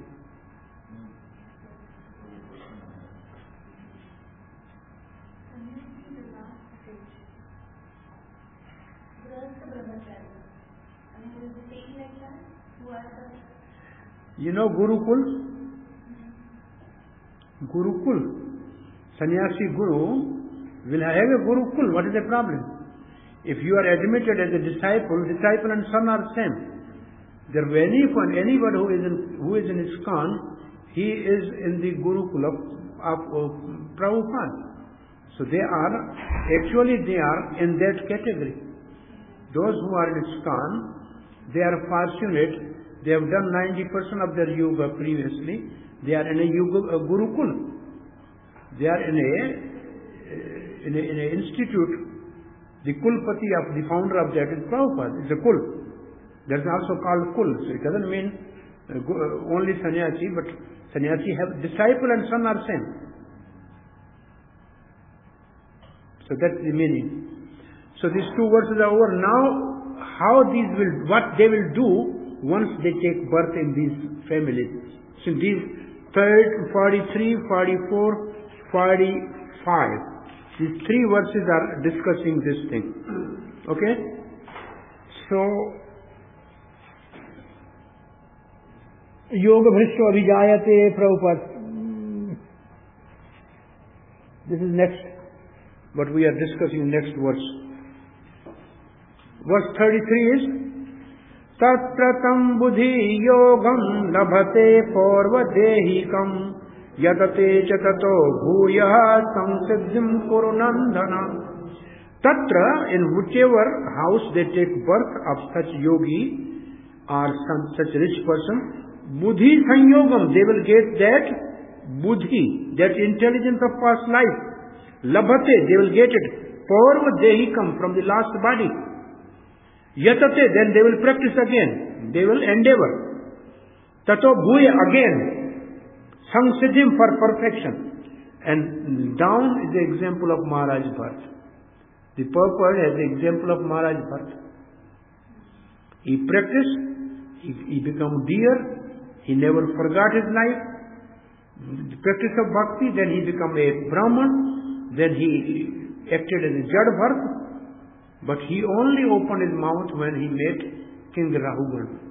[SPEAKER 1] You know Gurukul? Gurukul. Sannyasi Guru will have a Gurukul. What is the problem? If you are admitted as a disciple, disciple and son are same. There any anybody who is in who is in ISKCON, he is in the Gurukul of, of, of Prabhupada. So they are actually they are in that category. Those who are in ISKCON, they are fortunate. They have done ninety percent of their yoga previously. They are in a, yoga, a Gurukul. They are in a in a, in a institute. The Kulpati of the founder of that is Prabhupada. It's a Kul. That is also called Kul. So it doesn't mean uh, only sannyasi, but sannyasi have disciple and son are same. So that's the meaning. So these two verses are over. Now, how these will, what they will do once they take birth in these families. So these forty-three, forty-four, forty-five. These three verses are discussing this thing. Okay? So, Yoga Bhrishto Abhijayate Prabhupada. This is next, what we are discussing next verse. Verse thirty-three is, Tatratam buddhi yogam labhate porvadehikam Yatate chatato bhuyaha samsiddhim kurunandana. Tatra, in whichever house they take birth of such yogi or some such rich person, buddhi sanyogam, they will get that buddhi, that intelligence of past life. Labhate, they will get it. Paurva dehikam, from the last body. Yatate, then they will practice again. They will endeavor. Tato bhuya, again. Samsiddhim, for perfection. And down is the example of Maharaj Bharat. The purport has the example of Maharaj Bharat. He practiced, he, he became dear, he never forgot his life. The practice of bhakti, then he became a Brahman, then he acted as a Jad Bharat, but he only opened his mouth when he met King Rahugan.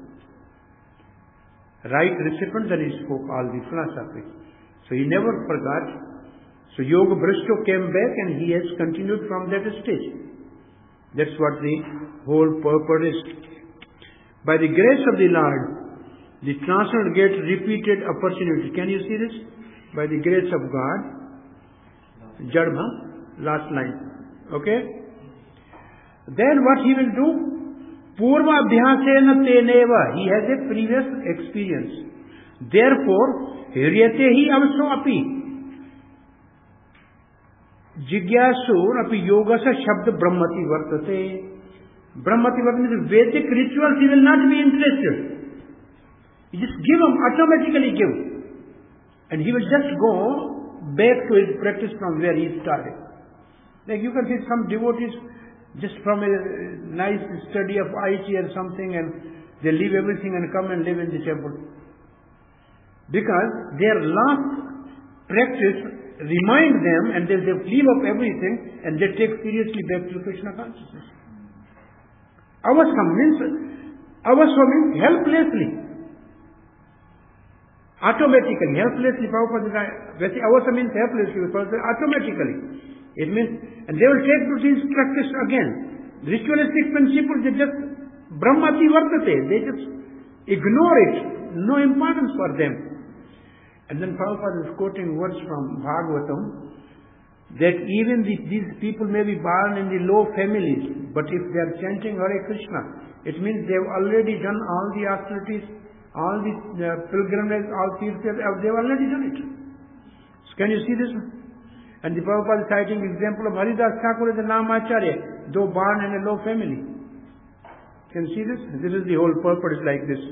[SPEAKER 1] Right recipient, then he spoke all the philosophy. So he never forgot. So Yoga Bhrishto came back and he has continued from that stage. That's what the whole purport is. By the grace of the Lord, the transcendental get repeated opportunity. Can you see this? By the grace of God. Jadbha, last line. Okay? Then what he will do? Purva abhyasena teneva. He has a previous experience. Therefore, hriyate hi avso api. Jigyasur api yogasa shabd brahmati vartate. Brahmati vartate means Vedic rituals he will not be interested. You just give him, automatically give. And he will just go back to his practice from where he started. Like you can see some devotees just from a nice study of I T or something, and they leave everything and come and live in the temple. Because their last practice remind them, and they, they leave up everything and they take seriously back to Krishna consciousness. Avasam means, avasam means helplessly. Automatically, helplessly, Prabhupada, avasam means helplessly, automatically. It means, and they will take to this practice again. Ritualistic principles, they just brahmati vartate, they just ignore it, no importance for them. And then Prabhupada is quoting words from Bhagavatam, that even the, these people may be born in the low families, but if they are chanting Hare Krishna, it means they have already done all the austerities, all the uh, pilgrimages, all tirthas, they have already done it. So can you see this? And the Prabhupada is citing example of Haridas Thakur as a Namacharya, though born in a low family. Can you see this? This is the whole purpose like this.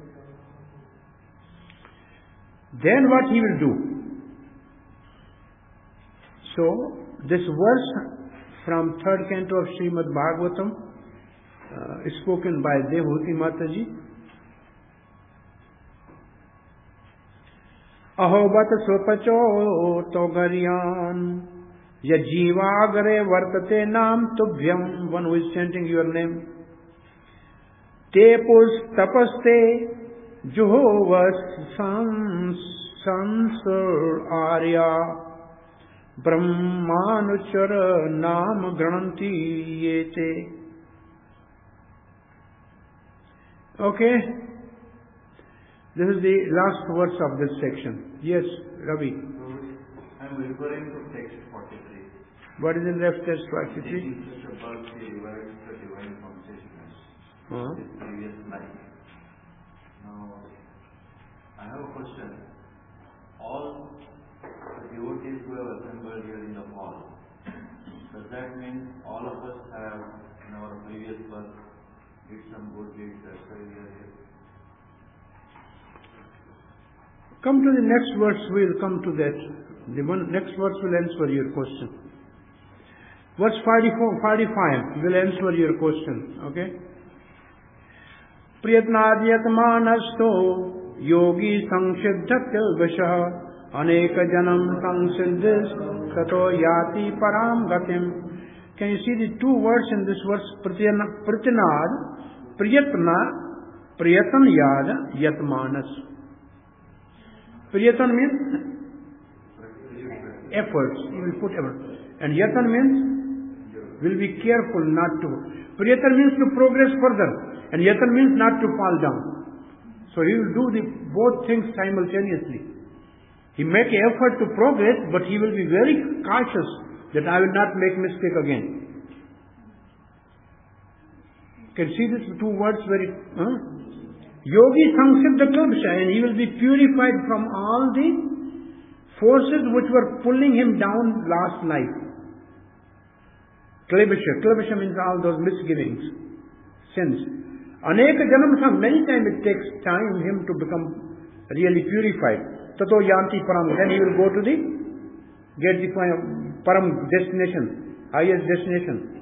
[SPEAKER 1] Then what he will do? So, this verse from third canto of Srimad Bhagavatam, uh, spoken by Devahuti Mataji. Ahobat sopacho togaryan yajivagare vartate nam tubhyam. One who is chanting your name. Tepus tapaste juhovas sans sansar arya brahmanuchara nam grananti yete. Okay, this is the last verse of this section. Yes, Ravi.
[SPEAKER 5] I am referring to text forty-three.
[SPEAKER 1] What is in left text forty-three?
[SPEAKER 5] This is about the divine, the divine consciousness.
[SPEAKER 1] Uh-huh.
[SPEAKER 5] The previous life. Now, I have a question. All the devotees who have assembled here in the hall, does that mean all of us have in our previous birth did some good deeds, that's why we are here?
[SPEAKER 1] Come to the next verse, we will come to that. The one next verse will answer your question. Verse forty-four, forty-five will answer your question. Okay? Priyatnadyatmanasto yogi sangshiddhatil vashah aneka janam sangsiddhis tato yati param gatim. Can you see the two words in this verse? Pratinad, priyatna, priyatan yad, yatmanas. Priyatan means efforts. You will put effort. And yatan means will be careful not to. Priyatan means to progress further. And yatan means not to fall down. So he will do the both things simultaneously. He make effort to progress, but he will be very cautious that I will not make mistake again. Can see these two words very. Huh? Yogi Samsiddha Klabsha, and he will be purified from all the forces which were pulling him down last life. Klabsha. Klabsha means all those misgivings, sins. Aneka janam sam, many times it takes time him to become really purified. Tato yanti param, then he will go to the, get the param destination, highest destination.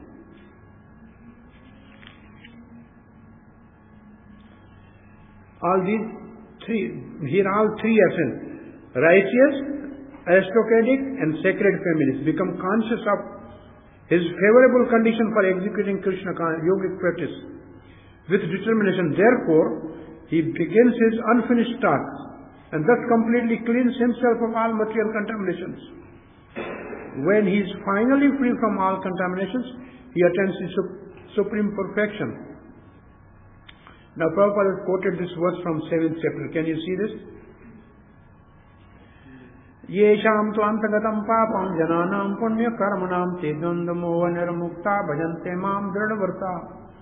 [SPEAKER 1] All these three, here all three essence, righteous, aristocratic and sacred families become conscious of his favorable condition for executing Krishna yogic practice with determination. Therefore, he begins his unfinished task and thus completely cleans himself of all material contaminations. When he is finally free from all contaminations, he attains his supreme perfection. Now Prabhupada has quoted this verse from seventh chapter. Can you see this? Yesham tu antagatam papam jananam punya karmanam te dvandamo nirmukta bhajante mam dhradavarta.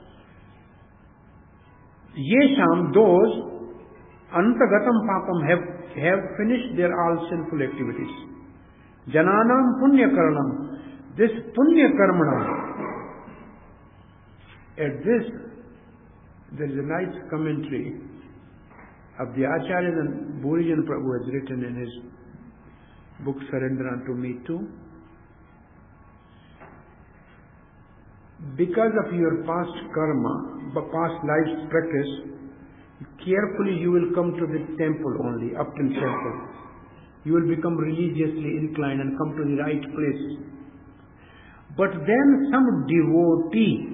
[SPEAKER 1] Yesham, those antagatam papam have, have finished their all sinful activities. Jananam punya karanam. This punya karmanam. At this, there is a nice commentary of the Acharya and Burijan Prabhu has written in his book Surrender Unto Me Too. Because of your past karma, past life's practice, carefully you will come to the temple only, Upton temple. You will become religiously inclined and come to the right place. But then some devotee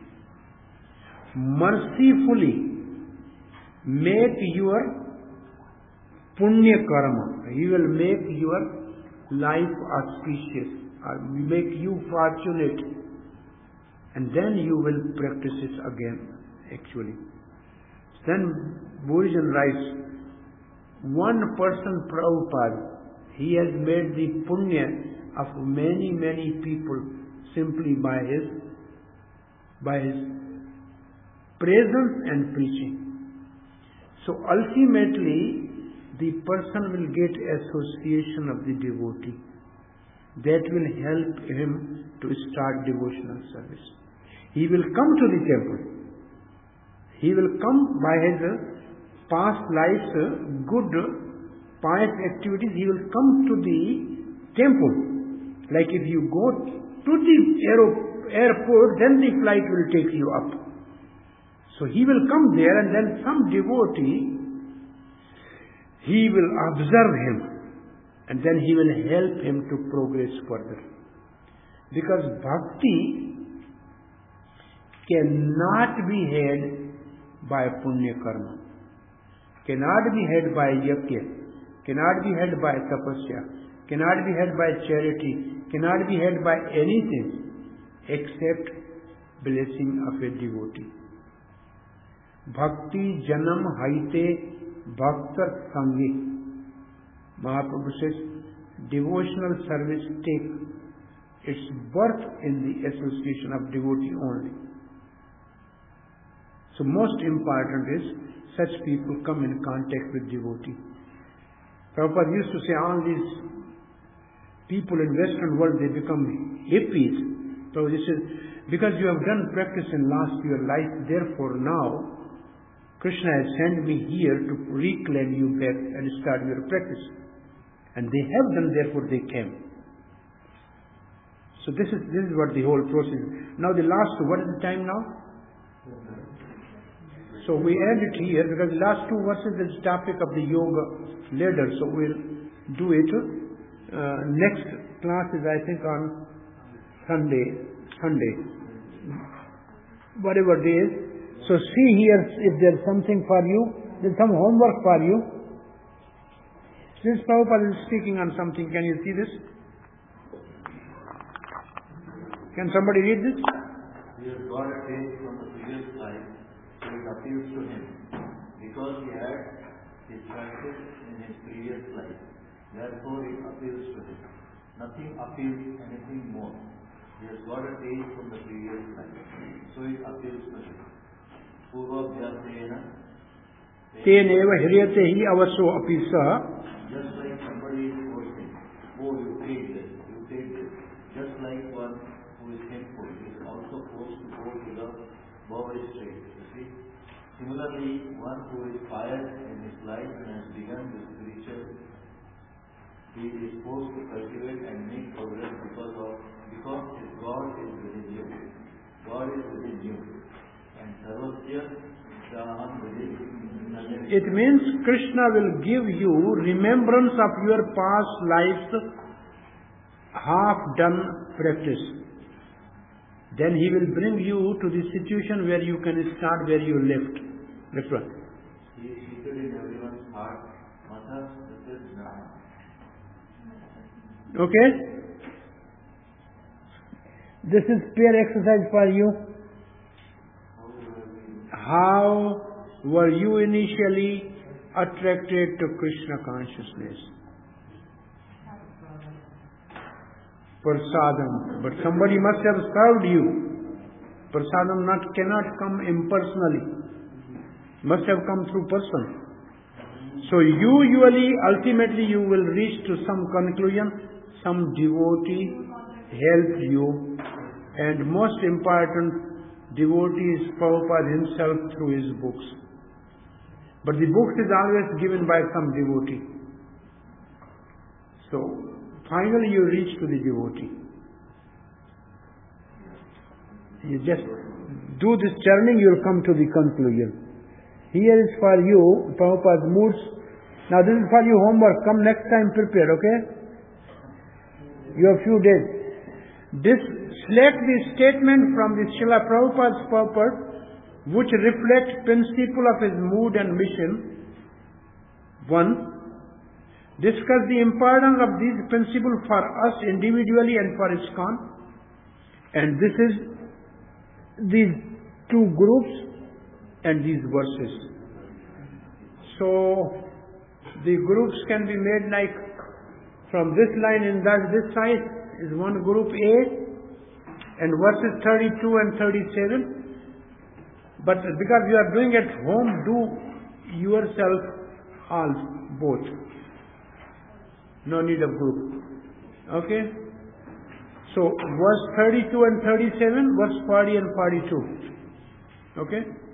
[SPEAKER 1] mercifully make your punya karma. He will make your life auspicious, or make you fortunate, and then you will practice it again, actually. Then Burijan writes, one person Prabhupada, he has made the punya of many, many people simply by his, by his presence and preaching. So ultimately, the person will get association of the devotee. That will help him to start devotional service. He will come to the temple. He will come by his past life's good, pious activities. He will come to the temple. Like if you go to the aero- airport, then the flight will take you up. So he will come there, and then some devotee, he will observe him, and then he will help him to progress further. Because bhakti cannot be had by punya karma, cannot be had by yajna, cannot be had by tapasya, cannot be had by charity, cannot be had by anything except blessing of a devotee. Bhakti janam haite bhakta sangi. Mahaprabhu says, devotional service take its birth in the association of devotee only. So most important is such people come in contact with devotee. Prabhupada used to say all these people in Western world, they become hippies. So he says, because you have done practice in last your life, therefore now Krishna has sent me here to reclaim you back and start your practice. And they have done, therefore they came. So this is this is what the whole process is. Now the last, what is the time now? So we end it here because the last two verses is the topic of the yoga ladder. So we'll do it. Uh, next class is I think on Sunday. Sunday. Whatever day is. So see here if there's something for you. There's some homework for you. Since Prabhupada is speaking on something, can you see this? Can somebody read this?
[SPEAKER 5] He has got a taste from the previous life, so it appeals to him, because he had his practice in his previous life. Therefore it appeals to him. Nothing appeals anything more. He has got a taste from the previous life, so it appeals to him. Purvabhyasena.
[SPEAKER 1] Teneva hiryate hi avaso apisa.
[SPEAKER 5] Just like somebody is forcing, oh, you take this, you take this. Just like one who is sinful is also forced to go to the Bhava straight, you see. Similarly, one who is pious in his life and has begun with spiritual, he is forced to cultivate and make progress because of because his God is within you. God is within you. And Sarvasya Shaham within.
[SPEAKER 1] It means Krishna will give you remembrance of your past life's half-done practice. Then he will bring you to the situation where you can start where you left. That's right.
[SPEAKER 5] He is seated in everyone's heart. Mata Jnana.
[SPEAKER 1] Okay? This is prayer exercise for you. How were you initially attracted to Krishna consciousness? Prasadam. But somebody must have served you. Prasadam not, cannot come impersonally. Must have come through person. So usually, ultimately you will reach to some conclusion. Some devotee helped you. And most important, devotee is Prabhupada himself through his books. But the books is always given by some devotee. So, finally you reach to the devotee. You just do this churning, you will come to the conclusion. Here is for you, Prabhupada's moods. Now this is for you homework. Come next time prepared, okay? You have few days. This, select the statement from the Srila Prabhupada's purport which reflect principle of his mood and mission. One, discuss the importance of these principles for us individually and for ISKCON. And this is these two groups and these verses. So, the groups can be made like from this line and that this side is one group A and verses thirty-two and thirty-seven. But because you are doing at home, do yourself all both. No need of group. Okay? So verse thirty-two and thirty-seven, verse forty and forty-two. Okay?